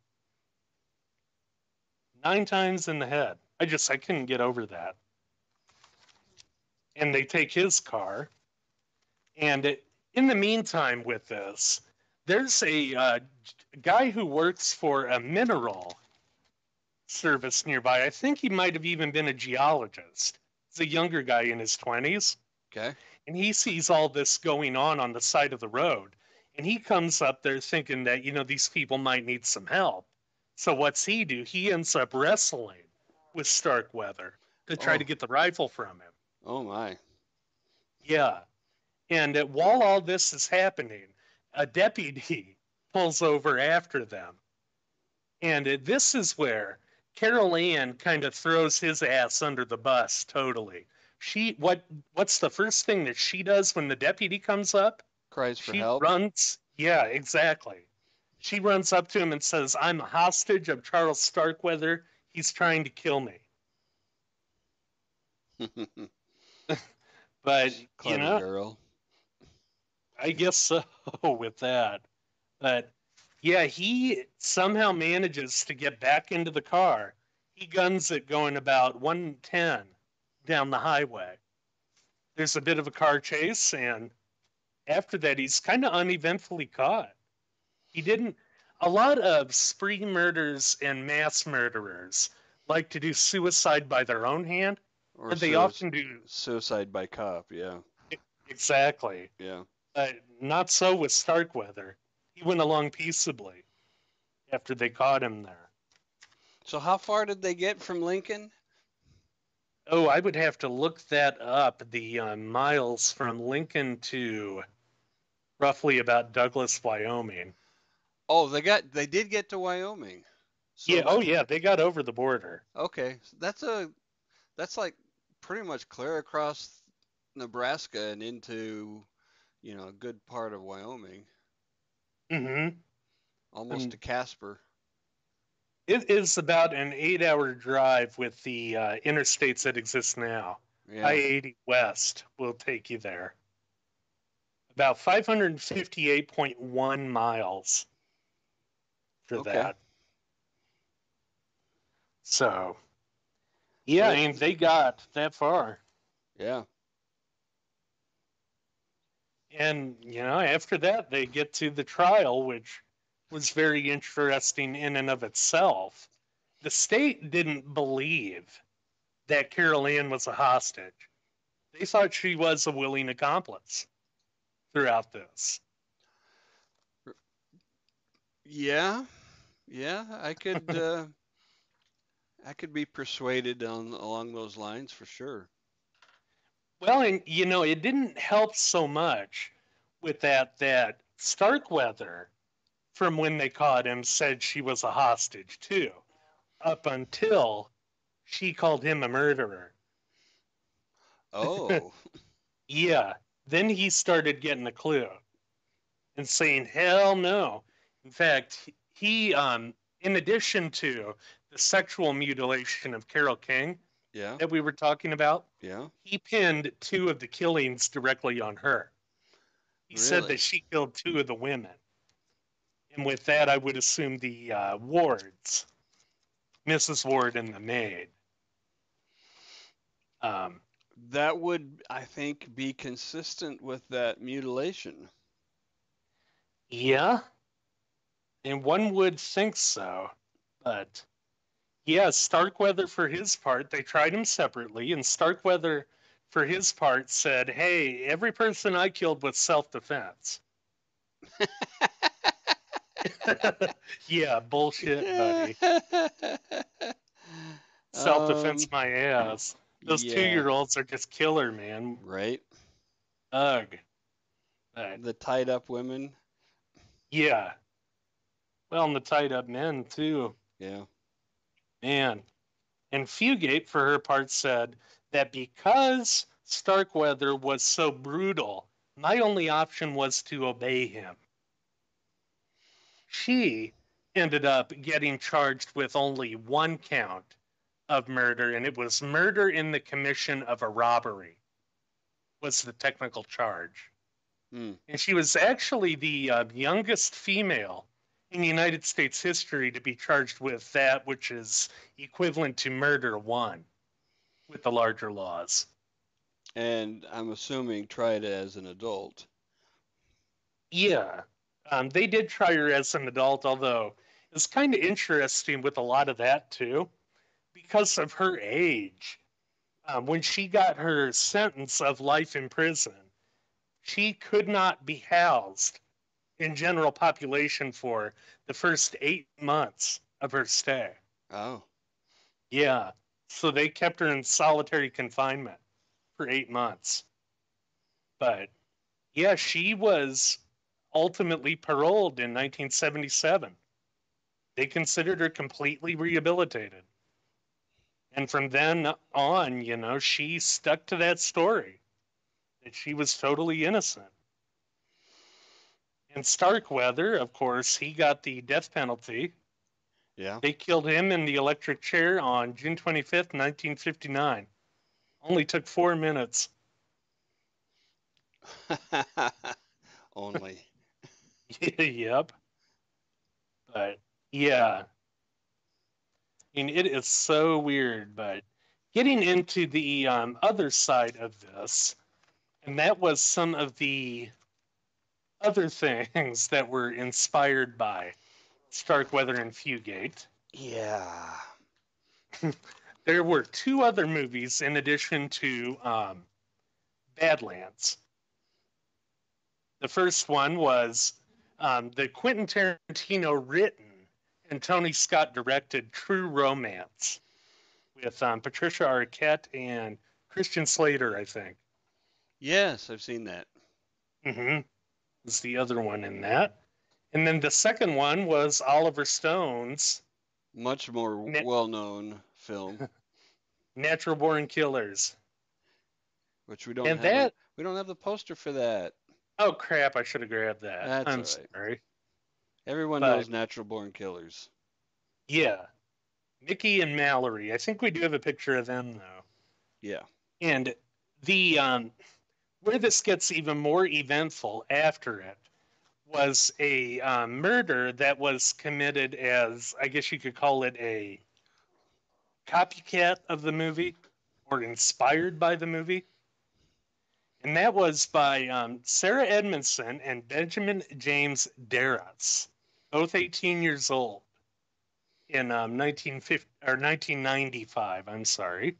9 times in the head. I couldn't get over that. And they take his car. And in the meantime, with this, there's a guy who works for a mineral service nearby. I think he might have even been a geologist. He's a younger guy in his 20s, Okay. and he sees all this going on the side of the road. And he comes up there thinking that, these people might need some help. So what's he do? He ends up wrestling with Starkweather to try to Oh, get the rifle from him. oh my. Yeah. And while all this is happening, a deputy pulls over after them. And this is where Carol Ann kind of throws his ass under the bus totally. What's the first thing that she does when the deputy comes up? Cries for She help. runs. Yeah, exactly. She runs up to him and says, "I'm a hostage of Charles Starkweather. He's trying to kill me." But, Clever girl. I guess so with that. But yeah, he somehow manages to get back into the car. He guns it going about 110 down the highway. There's a bit of a car chase, and after that, he's kind of uneventfully caught. He didn't. A lot of spree murders and mass murderers like to do suicide by their own hand, Or and they often do suicide by cop. Yeah. exactly. Yeah. Not so with Starkweather. He went along peaceably after they caught him there. So how far did they get from Lincoln? Oh, I would have to look that up. The miles from Lincoln to roughly about Douglas, Wyoming. Oh, they did get to Wyoming. So Yeah, oh yeah, they got over the border. okay, that's like pretty much clear across Nebraska and into, a good part of Wyoming, Mm-hmm. almost And to Casper. it is about an 8-hour drive with the interstates that exist now. Yeah. I-80 West will take you there. About 558.1 miles for Okay. that. So, yeah, So I mean, they got that far. yeah. And, after that, they get to the trial, which was very interesting in and of itself. The state didn't believe that Carol Ann was a hostage. They thought she was a willing accomplice throughout this. Yeah. Yeah, I could be persuaded along those lines for sure. Well, and, it didn't help so much with that Starkweather, from when they caught him, said she was a hostage too, up until she called him a murderer. Oh. Yeah. Then he started getting a clue and saying, hell no. In fact, he, in addition to the sexual mutilation of Carol King Yeah. that we were talking about, Yeah. he pinned 2 of the killings directly on her. He said that Really? she killed 2 of the women. And with that, I would assume the Wards, Mrs. Ward and the maid. Um, That would, I think, be consistent with that mutilation. yeah, and one would think so, but yeah, Starkweather, for his part, they tried him separately, and Starkweather, for his part, said, "Hey, every person I killed was self-defense." Yeah, bullshit, buddy. Self-defense, um, my ass. Those yeah, 2-year-olds are just killer, man. right. Ugh. But The tied up women. yeah, well, and the tied-up men too, Yeah. man. And Fugate, for her part, said that because Starkweather was so brutal, my only option was to obey him. She ended up getting charged with only 1 count of murder, and it was murder in the commission of a robbery was the technical charge. Hmm. And she was actually the youngest female in United States history to be charged with that, which is equivalent to murder 1 with the larger laws. And I'm assuming tried as an adult. Yeah, they did try her as an adult, although it's kind of interesting with a lot of that too, because of her age. when she got her sentence of life in prison, she could not be housed in general population for the first 8 months of her stay. Oh. Yeah. So they kept her in solitary confinement for 8 months. But yeah, she was ultimately paroled in 1977. They considered her completely rehabilitated. And from then on, she stuck to that story that she was totally innocent. And Starkweather, of course, he got the death penalty. Yeah. They killed him in the electric chair on June 25th, 1959. Only took 4 minutes. Only. Yep. But yeah, I mean, it is so weird. But getting into the other side of this, and that was some of the other things that were inspired by Starkweather and Fugate. Yeah. There were two other movies in addition to Badlands. The first one was the Quentin Tarantino written and Tony Scott directed True Romance with Patricia Arquette and Christian Slater, I think. Yes, I've seen that. Mm-hmm. Was the other one in that. And then the second one was Oliver Stone's Much more Na- well-known film, Natural Born Killers. which we don't And have a that, we don't have the poster for that. oh crap, I should have grabbed that. That's I'm all right. sorry. Everyone But knows Natural Born Killers. yeah, Mickey and Mallory. I think we do have a picture of them though. Yeah. And the where this gets even more eventful after it was a murder that was committed as, I guess you could call it, a copycat of the movie or inspired by the movie. And that was by Sarah Edmondson and Benjamin James Darras, both 18 years old in 1995. I'm sorry.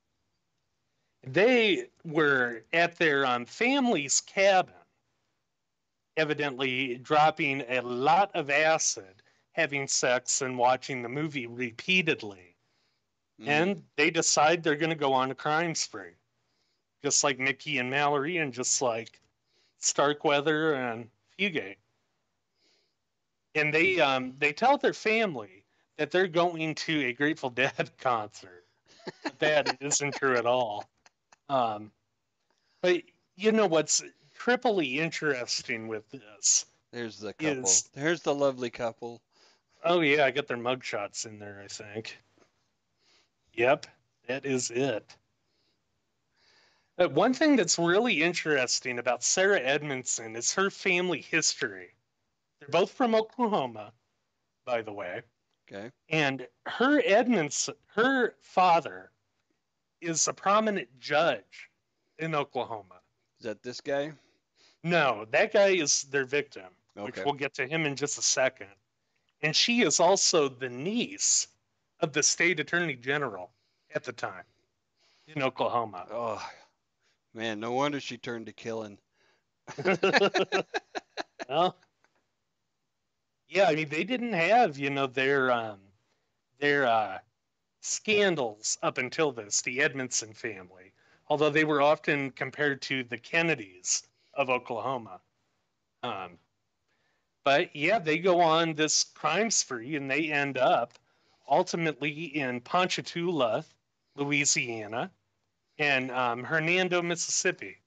They were at their family's cabin, evidently dropping a lot of acid, having sex, and watching the movie repeatedly. And they decide they're going to go on a crime spree, just like Mickey and Mallory, and just like Starkweather and Fugate. And they tell their family that they're going to a Grateful Dead concert, but that isn't true at all. Um, but you know what's triply interesting with this There's the couple. is, There's the lovely couple. oh yeah, I got their mugshots in there, I think. Yep, that is it. One thing that's really interesting about Sarah Edmondson is her family history. They're both from Oklahoma, by the way. Okay. And her father is a prominent judge in Oklahoma. Is that this guy? No, that guy is their victim, which Okay. we'll get to him in just a second. And she is also the niece of the state attorney general at the time in Oklahoma. Oh, man, no wonder she turned to killing. Well, yeah, I mean they didn't have, their scandals up until this, the Edmondson family, although they were often compared to the Kennedys of Oklahoma. Um, but yeah, they go on this crime spree and they end up ultimately in Ponchatoula, Louisiana, and Hernando, Mississippi.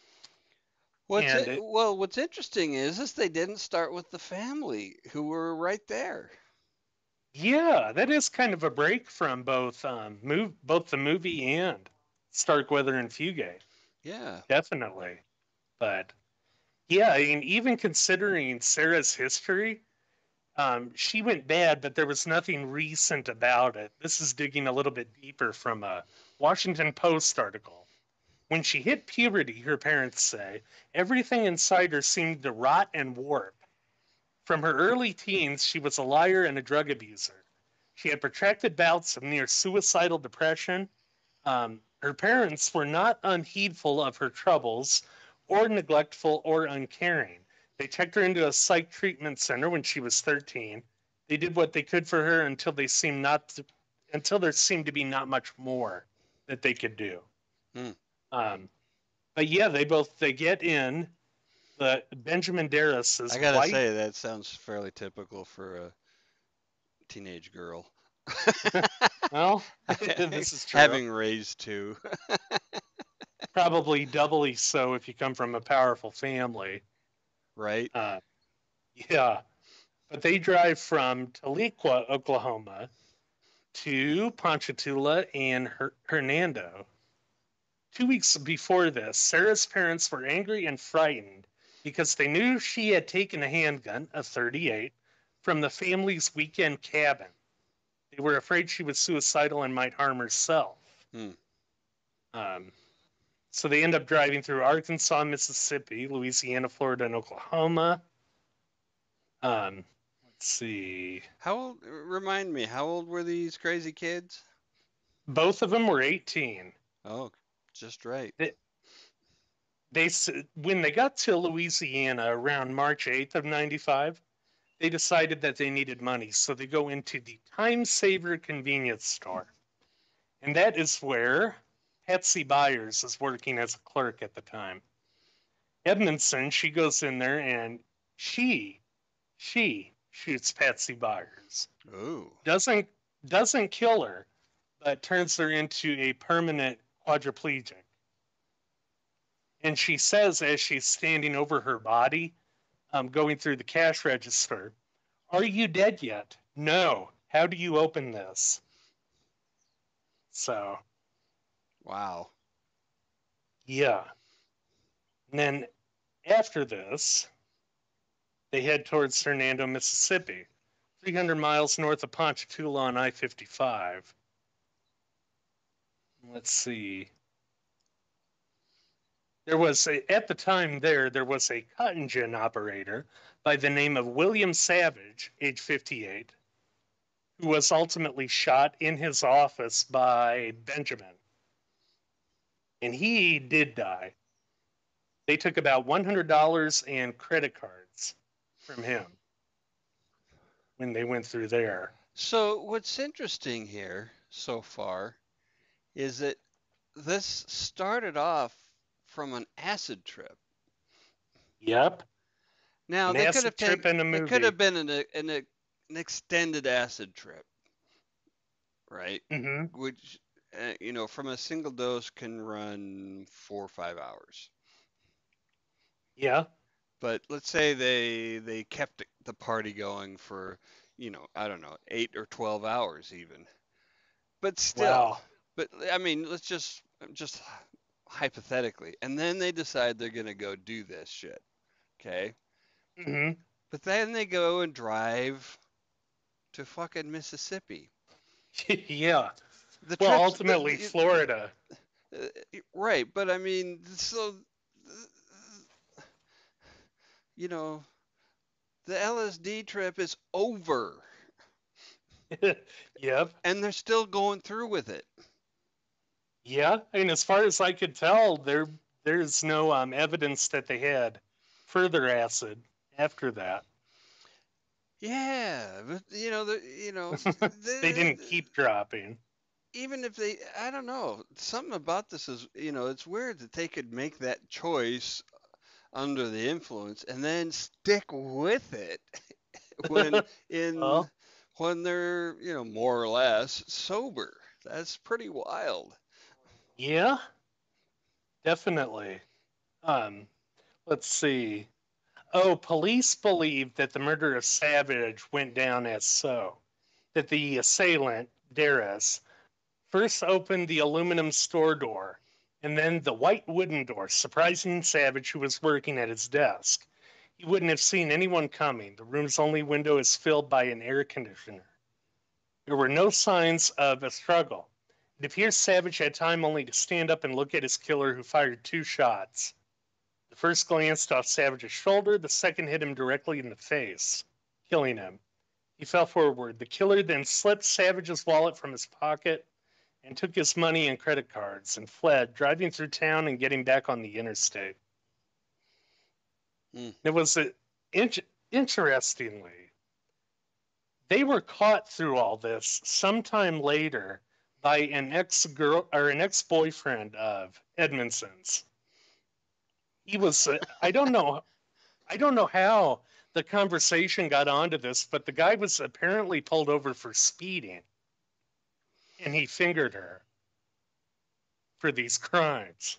And What's interesting is they didn't start with the family who were right there. yeah, that is kind of a break from both the movie and Starkweather and Fugate, Yeah. definitely. But yeah, I mean, even considering Sarah's history, she went bad, but there was nothing recent about it. This is digging a little bit deeper from a Washington Post article. When she hit puberty, her parents say, everything inside her seemed to rot and warp. From her early teens, she was a liar and a drug abuser. She had protracted bouts of near suicidal depression. Her parents were not unheedful of her troubles, or neglectful or uncaring. They checked her into a psych treatment center when she was 13. They did what they could for her until until there seemed to be not much more that they could do. Hmm. But yeah, they get in. The Benjamin Darris's I gotta wife. say that sounds fairly typical for a teenage girl. Well, this is true. Having raised two. Probably doubly so if you come from a powerful family. Right? Uh, yeah, but they drive from Tahlequah, Oklahoma, to Ponchatoula and Hernando. 2 weeks before this, Sarah's parents were angry and frightened because they knew she had taken a handgun, a .38, from the family's weekend cabin. They were afraid she was suicidal and might harm herself. Hmm. So they end up driving through Arkansas, Mississippi, Louisiana, Florida, and Oklahoma. Let's see. How old? Remind me, how old were these crazy kids? Both of them were 18. Oh, just right. When they got to Louisiana around March 8th of 95, they decided that they needed money. So they go into the Time Saver convenience store. And that is where Patsy Byers is working as a clerk at the time. Edmondson, she goes in there and she shoots Patsy Byers. Ooh. Doesn't kill her, but turns her into a permanent quadriplegic. And she says, as she's standing over her body, going through the cash register, "Are you dead yet?" "No." "How do you open this?" So. Wow. Yeah. And then after this, they head towards Hernando, Mississippi, 300 miles north of Ponchatoula on I-55. Let's see. At the time there was a cotton gin operator by the name of William Savage, age 58, who was ultimately shot in his office by Benjamin. And he did die. They took about $100 and credit cards from him when they went through there. So what's interesting here so far is that this started off from an acid trip. Yep. Now An they could acid have trip taken, in a it could movie. have been an extended acid trip, right? Mm-hmm. Which, from a single dose can run 4 or 5 hours. Yeah. But let's say they kept the party going for, I don't know, 8 or 12 hours even. But still, Wow. but I mean, let's just hypothetically, and then they decide they're gonna go do this shit. Okay, Mm-hmm. but then they go and drive to fucking Mississippi. Yeah. The Well, trips, ultimately Florida. right? But I mean, so you know, the LSD trip is over, Yep. and they're still going through with it. Yeah. I mean, as far as I could tell, there's no evidence that they had further acid after that. Yeah, but They the, didn't keep dropping. even if they, I don't know, something about this is, it's weird that they could make that choice under the influence and then stick with it when in Well, when they're, more or less sober. That's pretty wild. yeah, definitely. Um, let's see. Oh, police believe that the murder of Savage went down as so. That the assailant, Darris, first opened the aluminum store door and then the white wooden door, surprising Savage, who was working at his desk. He wouldn't have seen anyone coming. The room's only window is filled by an air conditioner. There were no signs of a struggle. It appears Savage had time only to stand up and look at his killer, who fired 2 shots. The first glanced off Savage's shoulder, the second hit him directly in the face, killing him. He fell forward. The killer then slipped Savage's wallet from his pocket and took his money and credit cards and fled, driving through town and getting back on the interstate. Hmm. It was interestingly, they were caught through all this sometime later by an ex-boyfriend of Edmondson's. He was I don't know how the conversation got onto this, but the guy was apparently pulled over for speeding, and he fingered her for these crimes.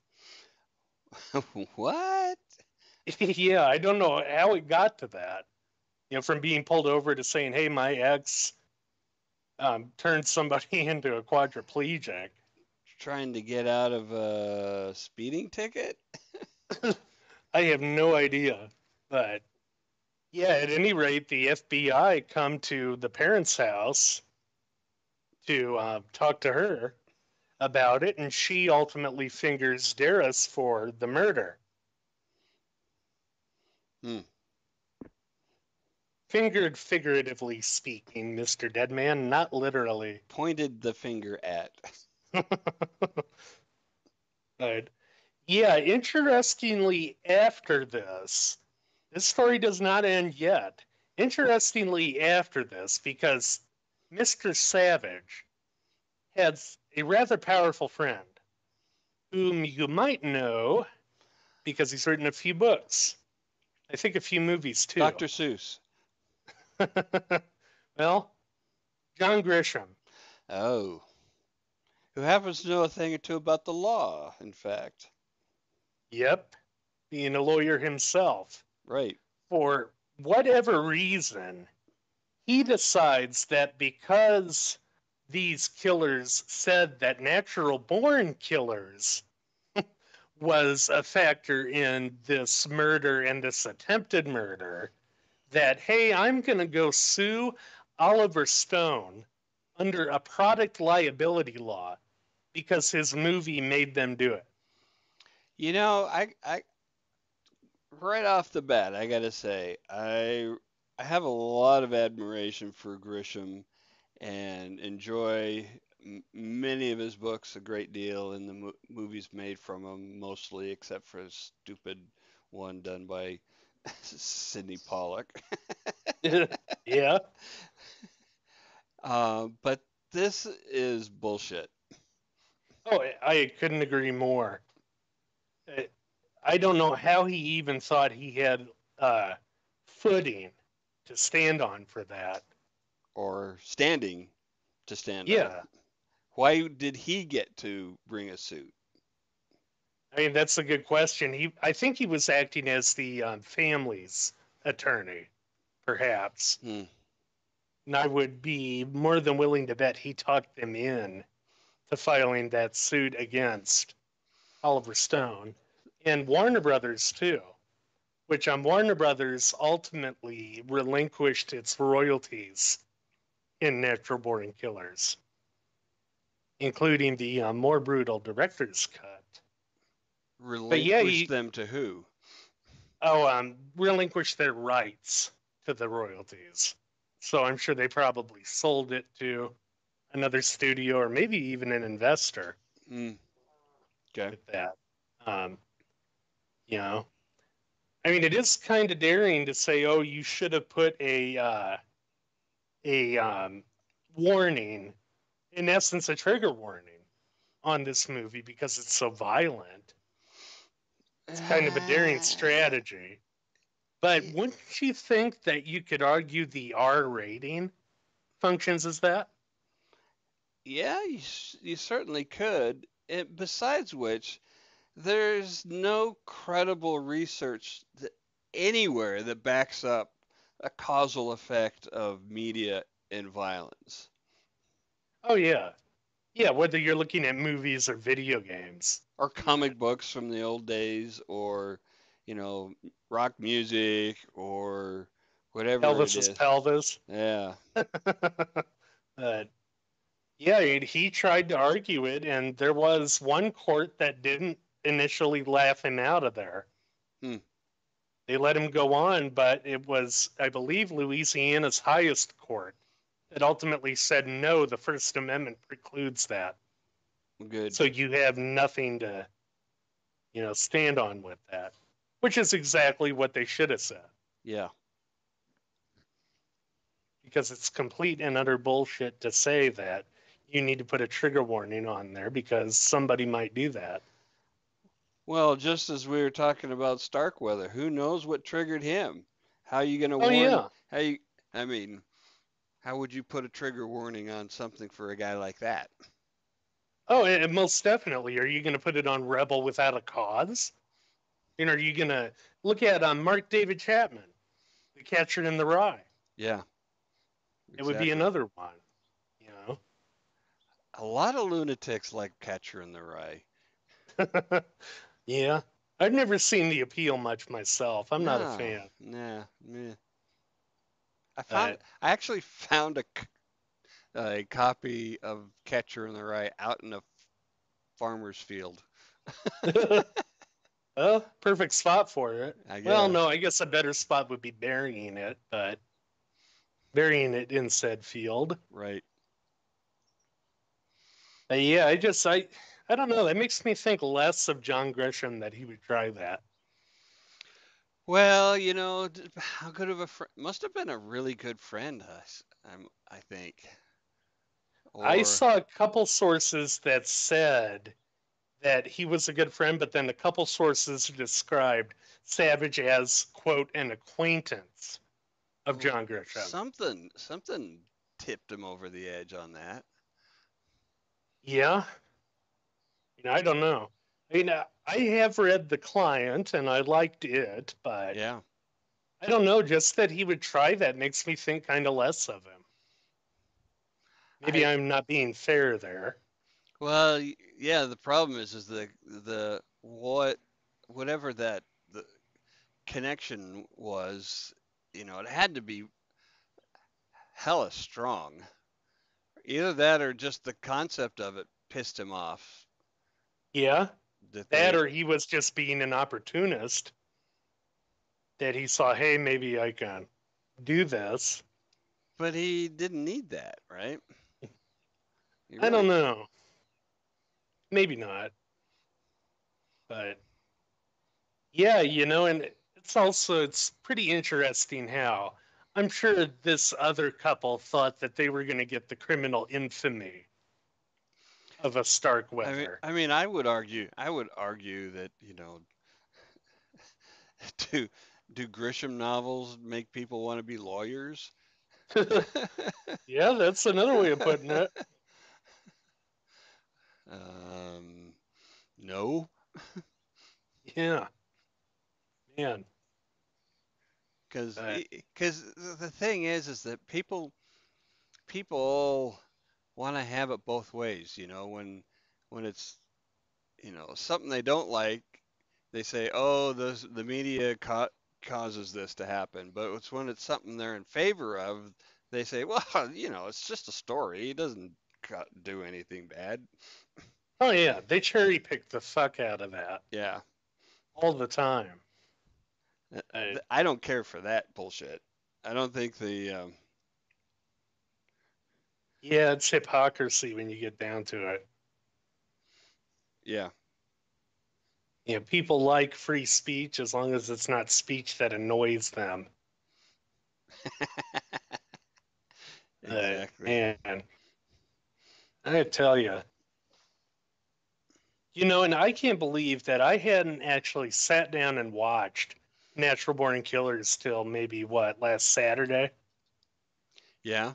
What? Yeah, I don't know how it got to that. From being pulled over to saying, "Hey, my ex turned somebody into a quadriplegic." Trying to get out of a speeding ticket? I have no idea, but yeah, at any rate, the FBI come to the parents' house to talk to her about it, and she ultimately fingers Darris for the murder. Hmm. Fingered, figuratively speaking, Mr. Deadman, not literally. Pointed the finger at. But yeah, interestingly, after this story does not end yet. Interestingly, after this, because Mr. Savage has a rather powerful friend whom you might know because he's written a few books. I think a few movies too. Dr. Seuss. Well, John Grisham. Oh. Who happens to know a thing or two about the law, in fact. Yep. Being a lawyer himself. Right. For whatever reason, he decides that because these killers said that natural born killers was a factor in this murder and this attempted murder, that, hey, I'm going to go sue Oliver Stone under a product liability law because his movie made them do it. You know, I right off the bat, I gotta say, I have a lot of admiration for Grisham and enjoy many of his books a great deal, and the movies made from him mostly, except for a stupid one done by Sidney Pollack. Yeah. But this is bullshit. Oh, I couldn't agree more. I don't know how he even thought he had footing to stand on for that. Or standing to stand on. Yeah. Why did he get to bring a suit? I mean, that's a good question. I think he was acting as the family's attorney, perhaps. Hmm. And I would be more than willing to bet he talked them in to filing that suit against Oliver Stone and Warner Brothers, too, which Warner Brothers ultimately relinquished its royalties in Natural Born Killers, including the more brutal director's cut. But yeah, Relinquish them to who? relinquished their rights to the royalties. So I'm sure they probably sold it to another studio or maybe even an investor Mm. Okay. with that. Um, you know, I mean, it is kind of daring to say, "Oh, you should have put a warning, in essence, a trigger warning on this movie because it's so violent." It's kind of a daring strategy. But wouldn't you think that you could argue the R rating functions as that? Yeah, you certainly could. Besides which, there's no credible research anywhere that backs up a causal effect of media and violence. Oh yeah, yeah. Whether you're looking at movies or video games, Or comic books from the old days, or, you know, rock music, or whatever it Elvis's is. pelvis. Yeah. But yeah, he tried to argue it, and there was one court that didn't initially laugh him out of there. Hmm. They let him go on, but it was, I believe, Louisiana's highest court that ultimately said no, the First Amendment precludes that. Good. So you have nothing to, stand on with that, which is exactly what they should have said. Yeah. Because it's complete and utter bullshit to say that you need to put a trigger warning on there because somebody might do that. Well, just as we were talking about Starkweather, who knows what triggered him? How are you going to Oh, warn? yeah. How you? I mean, how would you put a trigger warning on something for a guy like that? Oh, and most definitely. Are you going to put it on Rebel without a cause? Are you going to look at Mark David Chapman, The Catcher in the Rye? Yeah, It would be exactly. another one, you A lot of lunatics like Catcher in the Rye. know? Yeah. I've never seen the appeal much myself. I'm not a No, fan. nah, meh. But I actually found a copy of Catcher in the Rye out in a farmer's field. well, perfect spot for it. I Well, guess. no, I guess a better spot would be burying it, but burying it in said field. Right. Yeah, I don't know. That makes me think less of John Grisham that he would try that. Well, how good of a friend? Must have been a really good friend, I think. I Or saw a couple sources that said that he was a good friend, but then a couple sources described Savage as, quote, an acquaintance of well, John Grisham. something tipped him over the edge on that. Yeah, I don't know. I have read The Client and I liked it, but Yeah. I don't know. Just that he would try that makes me think kind of less of him. Maybe I I'm not being fair there. well, yeah, the problem is the whatever that the connection was, it had to be hella strong. Either that or just the concept of it pissed him off Yeah, that that they or he was just being an opportunist that he saw, hey, maybe I can do this. but he didn't need that, right? He I don't really know. Maybe not. But yeah, and it's pretty interesting how I'm sure this other couple thought that they were going to get the criminal infamy of a Starkweather. I would argue that, do do Grisham novels make people want to be lawyers? Yeah, that's another way of putting it. um, no, Yeah, man. because But because the thing is that people want to have it both ways. When it's something they don't like, they say, "Oh, the media causes this to happen." But it's when it's something they're in favor of, they say, "Well, it's just a story. It doesn't do anything bad." oh yeah, they cherry pick the fuck out of that Yeah, all the time. Uh, Uh, I don't care for that bullshit. I don't think yeah, it's hypocrisy when you get down to it. yeah, People like free speech as long as it's not speech that annoys them. exactly. Man, I tell you, and I can't believe that I hadn't actually sat down and watched Natural Born Killers till maybe what last Saturday. Yeah,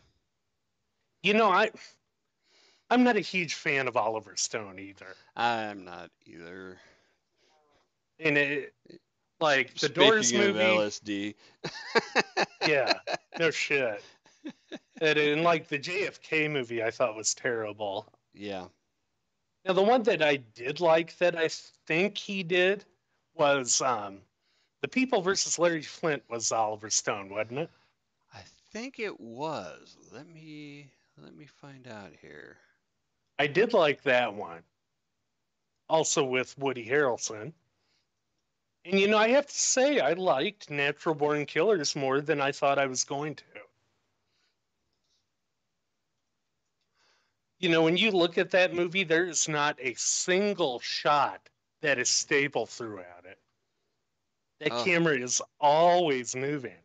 I'm not a huge fan of Oliver Stone either, I'm not either. and like the Doors Speaking of movie, LSD, yeah, no shit. And like the JFK movie, I thought was terrible. yeah, Now the one that I did like that I think he did was The People versus Larry Flint was Oliver Stone, wasn't it? I think it was. Let me find out here. I did like that one. Also with Woody Harrelson. And I have to say I liked Natural Born Killers more than I thought I was going to. You know, when you look at that movie, there's not a single shot that is stable throughout it. That Oh, camera is always moving.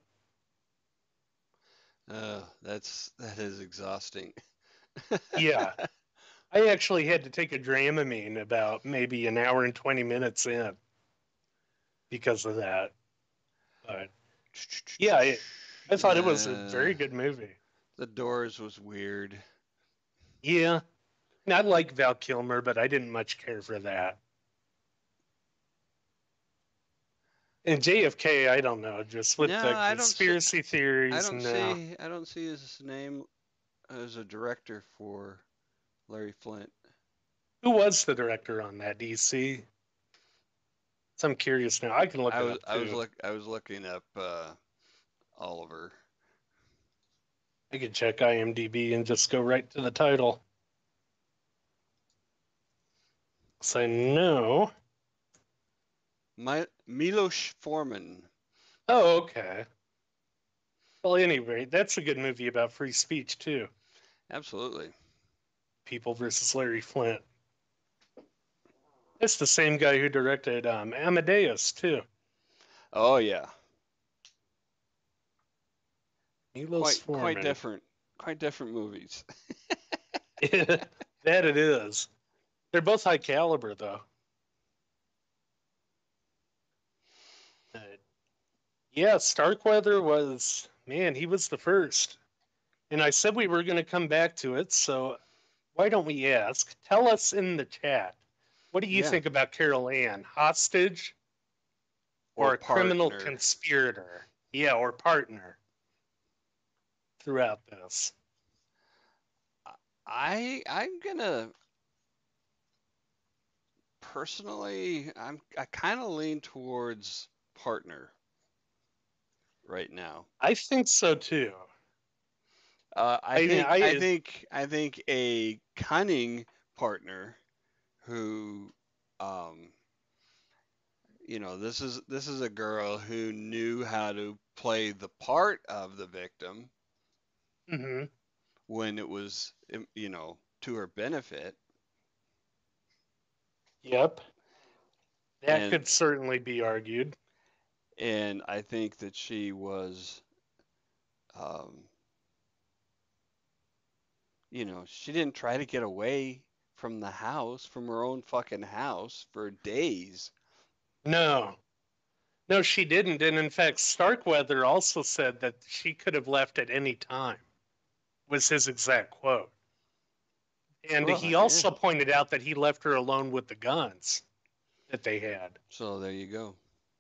that is exhausting. Yeah. I actually had to take a Dramamine about maybe an hour and 20 minutes in because of that. But yeah, I thought it was a Uh, very good movie. the Doors was weird. Yeah. I like Val Kilmer, but I didn't much care for that. And JFK, I don't know, just with No, the conspiracy theories, no. I don't see his name as a director for Larry Flint. Who was the director on that, DC? So I'm curious now. I can look it up too. I was looking up Oliver. I could check IMDb and just go right to the title. So no. Milos Forman. Oh, okay. Well, anyway, that's a good movie about free speech too. Absolutely. People versus Larry Flint. It's the same guy who directed Amadeus too. Oh yeah. Milos Quite Forman. different. Quite different movies. That it is. They're both high caliber though. Uh, yeah, Starkweather was, man, he was the first. And I said we were going to come back to it, so why don't we ask? Tell us in the chat. What do you Yeah. think about Carol Ann? Hostage Or or a criminal partner. conspirator? Yeah, or partner throughout this. I'm gonna personally I kind of lean towards partner right now. I think so too. I think a cunning partner who um this is a girl who knew how to play the part of the victim mm-hmm. when it was to her benefit. Yep, that and could certainly be argued. and I think that she was um she didn't try to get away from the house, from her own fucking house for days. No, no, she didn't. And in fact, Starkweather also said that she could have left at any time, was his exact quote. And Well, he yeah. also pointed out that he left her alone with the guns that they had. So there you go.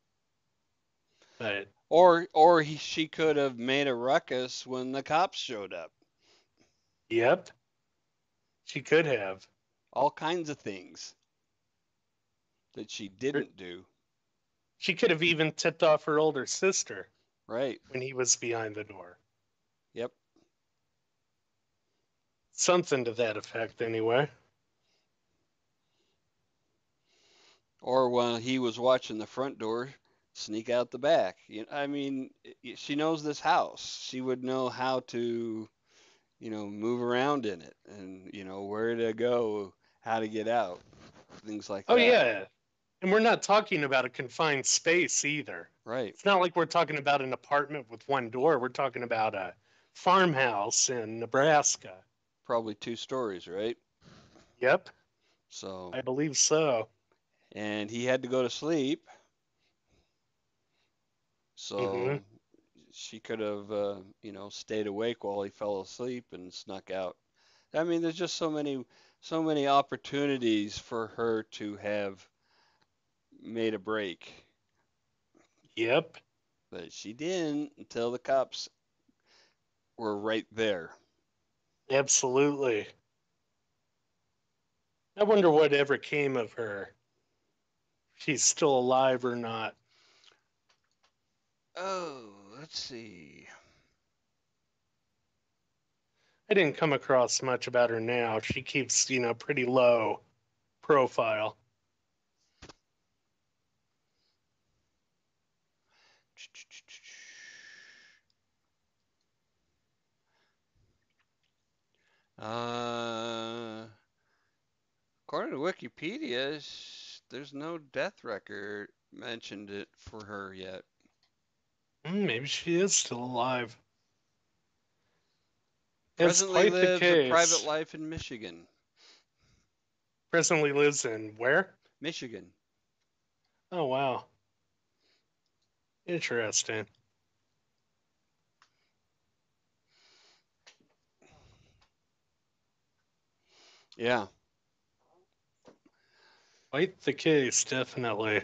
But She could have made a ruckus when the cops showed up. yep, she could have. All kinds of things that she didn't do. She could have even tipped off her older sister Right. when he was behind the door. Yep. Something to that effect, anyway. Or when he was watching the front door, sneak out the back. I mean, she knows this house. She would know how to, move around in it and, where to go, how to get out, things like Oh, that. yeah. And we're not talking about a confined space either. Right. It's not like we're talking about an apartment with one door. We're talking about a farmhouse in Nebraska. Probably 2 stories, right? Yep, So, I believe so. and he had to go to sleep. Mm-hmm. So she could have, stayed awake while he fell asleep and snuck out. I mean, there's just so many opportunities for her to have made a break, Yep, but she didn't until the cops were right there. absolutely. I wonder what ever came of her. She's still alive or not. Oh, let's see. I didn't come across much about her now. She keeps, pretty low profile. According to Wikipedia, there's no death record mentioned it for her yet. Maybe she is still alive. It's Presently quite the lives a private case. life in Michigan. Presently lives in where? Michigan. Oh, wow. Interesting. Yeah. Quite the case, definitely.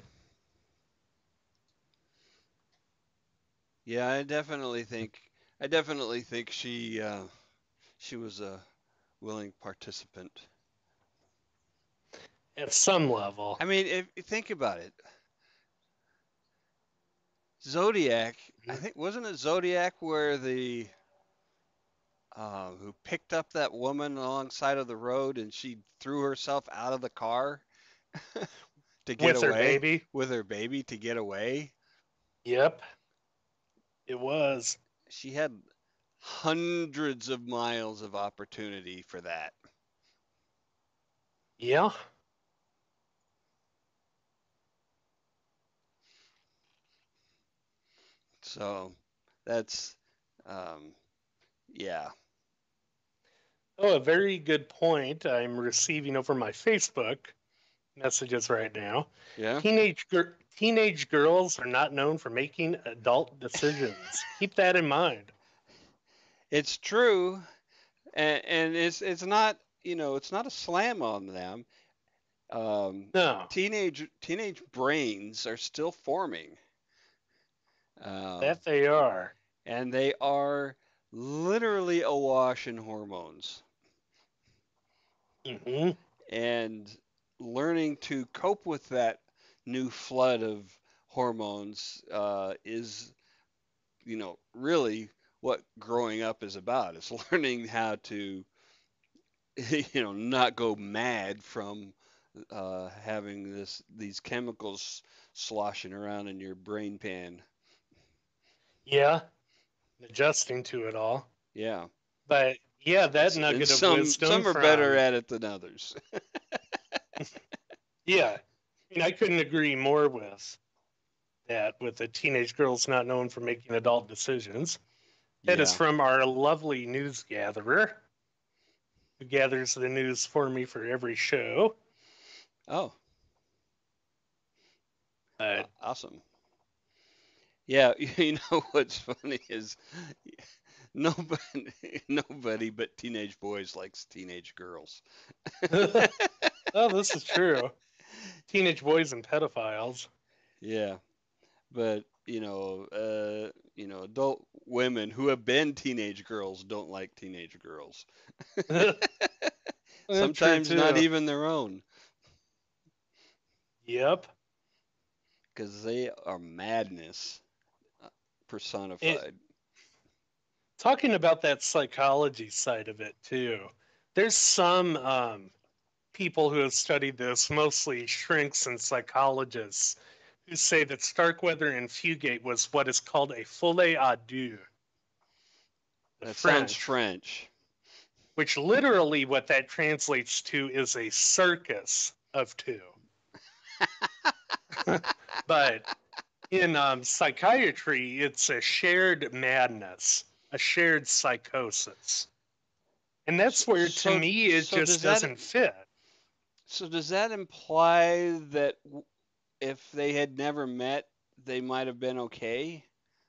Yeah, I definitely think she was a willing participant. At some level. I mean, if you think about it, Zodiac, I think wasn't it Zodiac where the who picked up that woman alongside of the road and she threw herself out of the car to get With her away baby. with her baby to get away. Yep, it was. She had hundreds of miles of opportunity for that. Yeah. So that's um, yeah, Oh, a very good point. I'm receiving over my Facebook messages right now. yeah. Teenage girls are not known for making adult decisions. Keep that in mind. It's true, and it's not it's not a slam on them. Um, No, teenage brains are still forming, um, that they are. and they are literally awash in hormones. Hmm. And learning to cope with that new flood of hormones is, really what growing up is about. It's learning how to, not go mad from having these chemicals sloshing around in your brain pan. Yeah, adjusting to it all. Yeah. But yeah, that And nugget of wisdom some are better from, at it than others. yeah, I mean, I couldn't agree more with that, with the teenage girls not known for making adult decisions. That is Yeah. from our lovely news gatherer, who gathers the news for me for every show. Oh, But awesome. Yeah, you know what's funny is nobody nobody but teenage boys likes teenage girls. oh, this is true. Teenage boys and pedophiles. Yeah, but adult women who have been teenage girls don't like teenage girls. That's true Sometimes not too. even their own, Yep. because they are madness It, personified. talking about that psychology side of it too. There's some people who have studied this, mostly shrinks and psychologists, who say that Starkweather and Fugate was what is called a folie à deux, the That sounds French, French. which literally what that translates to is a circus of two. But in psychiatry, it's a shared madness, a shared psychosis. And So, that's where, to so, me, it so just does that doesn't fit. so does that imply that if they had never met, they might have been okay?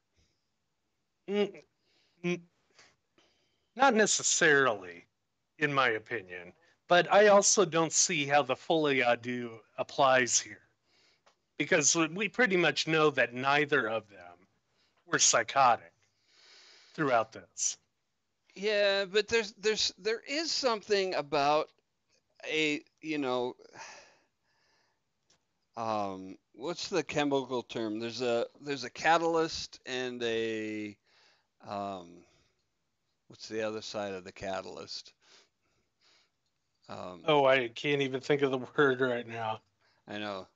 Mm, mm, Not necessarily, in my opinion. But I also don't see how the folie à deux applies here. Because we pretty much know that neither of them were psychotic throughout this. Yeah, but there is something about a, what's the chemical term? There's a catalyst and a um, what's the other side of the catalyst? Um, Oh, I can't even think of the word right now. I know.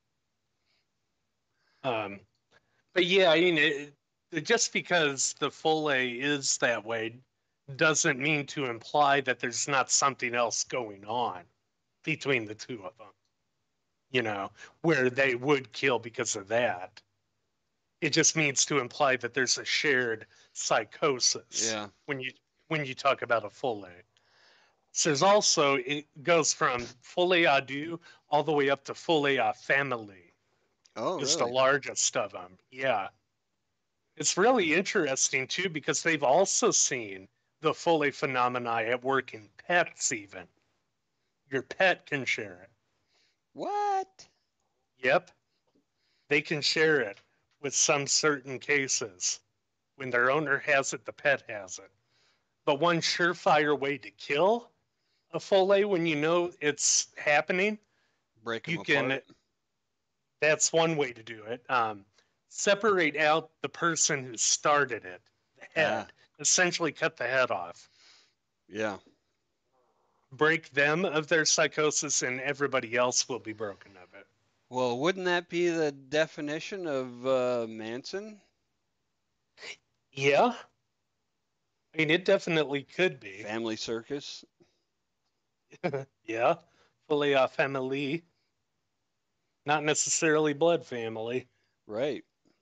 Um, but yeah, I mean, just because the folie is that way doesn't mean to imply that there's not something else going on. between the two of them, you know, where they would kill because of that. It just means to imply that there's a shared psychosis Yeah. when you talk about a folie. So there's also, it goes from folie à deux all the way up to folie à famille, Oh, is the really? largest of them. Yeah. It's really interesting too because they've also seen the folie phenomena at work in pets even. Your pet can share it. What? Yep. They can share it with some certain cases. When their owner has it, the pet has it. But one surefire way to kill a folie when you know it's happening, Break them you can, apart? that's one way to do it. Separate out the person who started it, the Ah, head, essentially cut the head off. yeah. Break them of their psychosis, and everybody else will be broken of it. Well, wouldn't that be the definition of Manson? Yeah, I mean, it definitely could be. Family circus? Yeah, fully a family, not necessarily blood family. Right.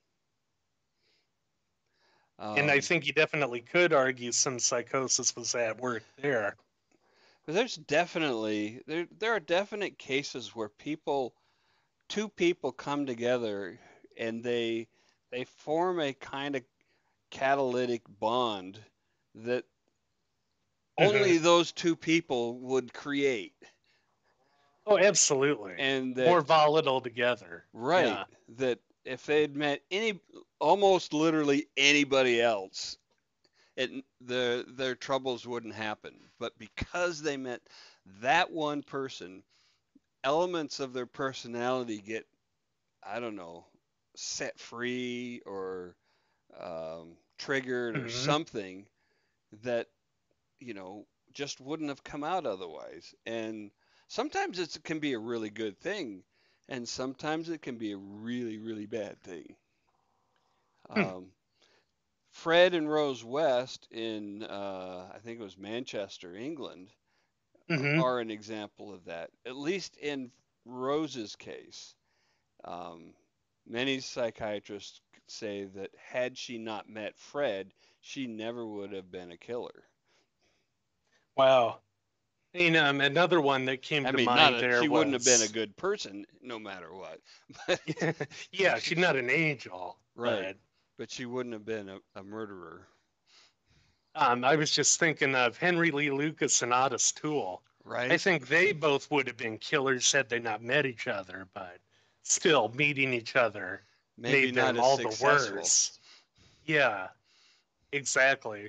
And I Um, think you definitely could argue some psychosis was at work there. but there are definite cases where two people come together and they form a kind of catalytic bond that Hmm. only those two people would create. Oh, absolutely. And that More volatile together. right, Yeah. that if they'd met almost literally anybody else, their troubles wouldn't happen. But because they met that one person, elements of their personality get, I don't know, set free or triggered or Hmm. something that, just wouldn't have come out otherwise. And sometimes it can be a really good thing, and sometimes it can be a really, really bad thing. Um, Fred and Rose West in, I think it was Manchester, England, Hmm. are an example of that. At least in Rose's case, um, many psychiatrists say that had she not met Fred, she never would have been a killer. Wow. And another one that came I to mean, mind there she wouldn't have been a was, good person no matter what, but yeah, she's not an angel, right, but but she wouldn't have been a murderer, I was just thinking of Henry Lee Lucas and Otis Toole. I right? think they both would have been killers had they not met each other, but still, meeting each other Maybe made not them as all the successful. worse. Yeah, exactly.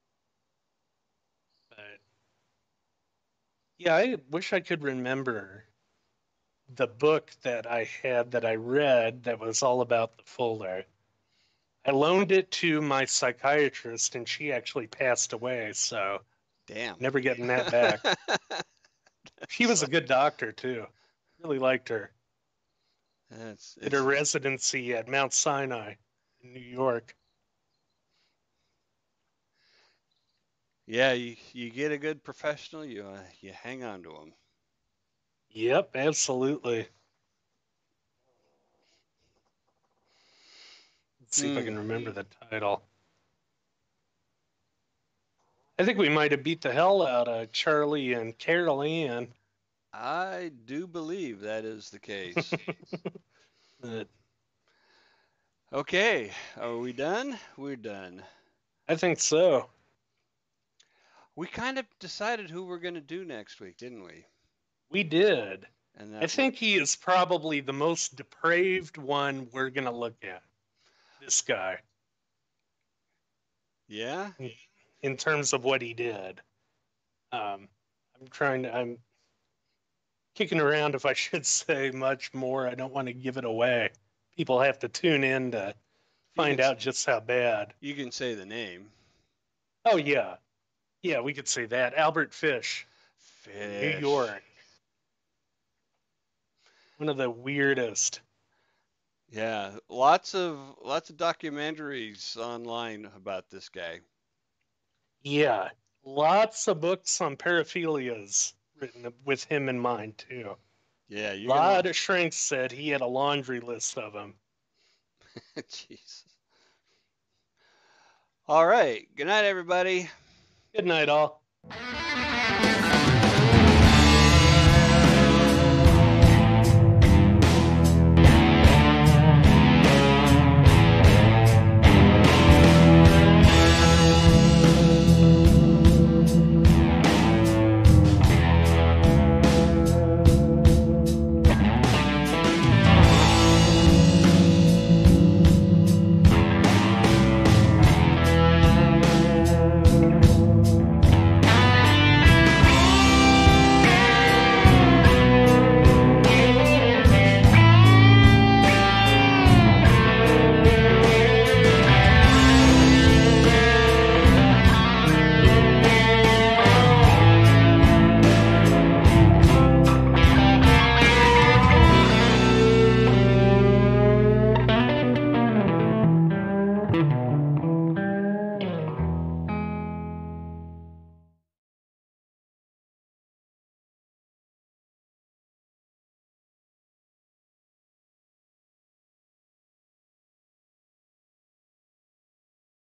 But yeah, I wish I could remember the book that I had that I read that was all about the Fuller. I loaned it to my psychiatrist and she actually passed away, so Damn. never getting that back. She was So a good doctor too. Really liked her. that's Did her it's residency at Mount Sinai in New York. yeah. You get a good professional, you hang on to them. Yep, absolutely. Let's see if I Hmm. can remember the title. I think we might have beat the hell out of Charlie and Carol Ann. I do believe that is the case. But Okay, are we done? We're done. I think so. We kind of decided who we're going to do next week, didn't we? We did. And I that we're, think he is probably the most depraved one we're going to look at. This guy, yeah? in terms of what he did. I'm kicking around if I should say much more. I don't want to give it away. People have to tune in to You can find out just how bad. you can say the name. Oh, yeah. Yeah, we could say that. Albert Fish in New Fish. York. One of the weirdest. Yeah, lots of documentaries online about this guy. Yeah. Lots of books on paraphilias. written with him in mind too. Yeah, A you're gonna. lot of shrinks said he had a laundry list of them. Jesus. All right. Good night, everybody. Good night, all.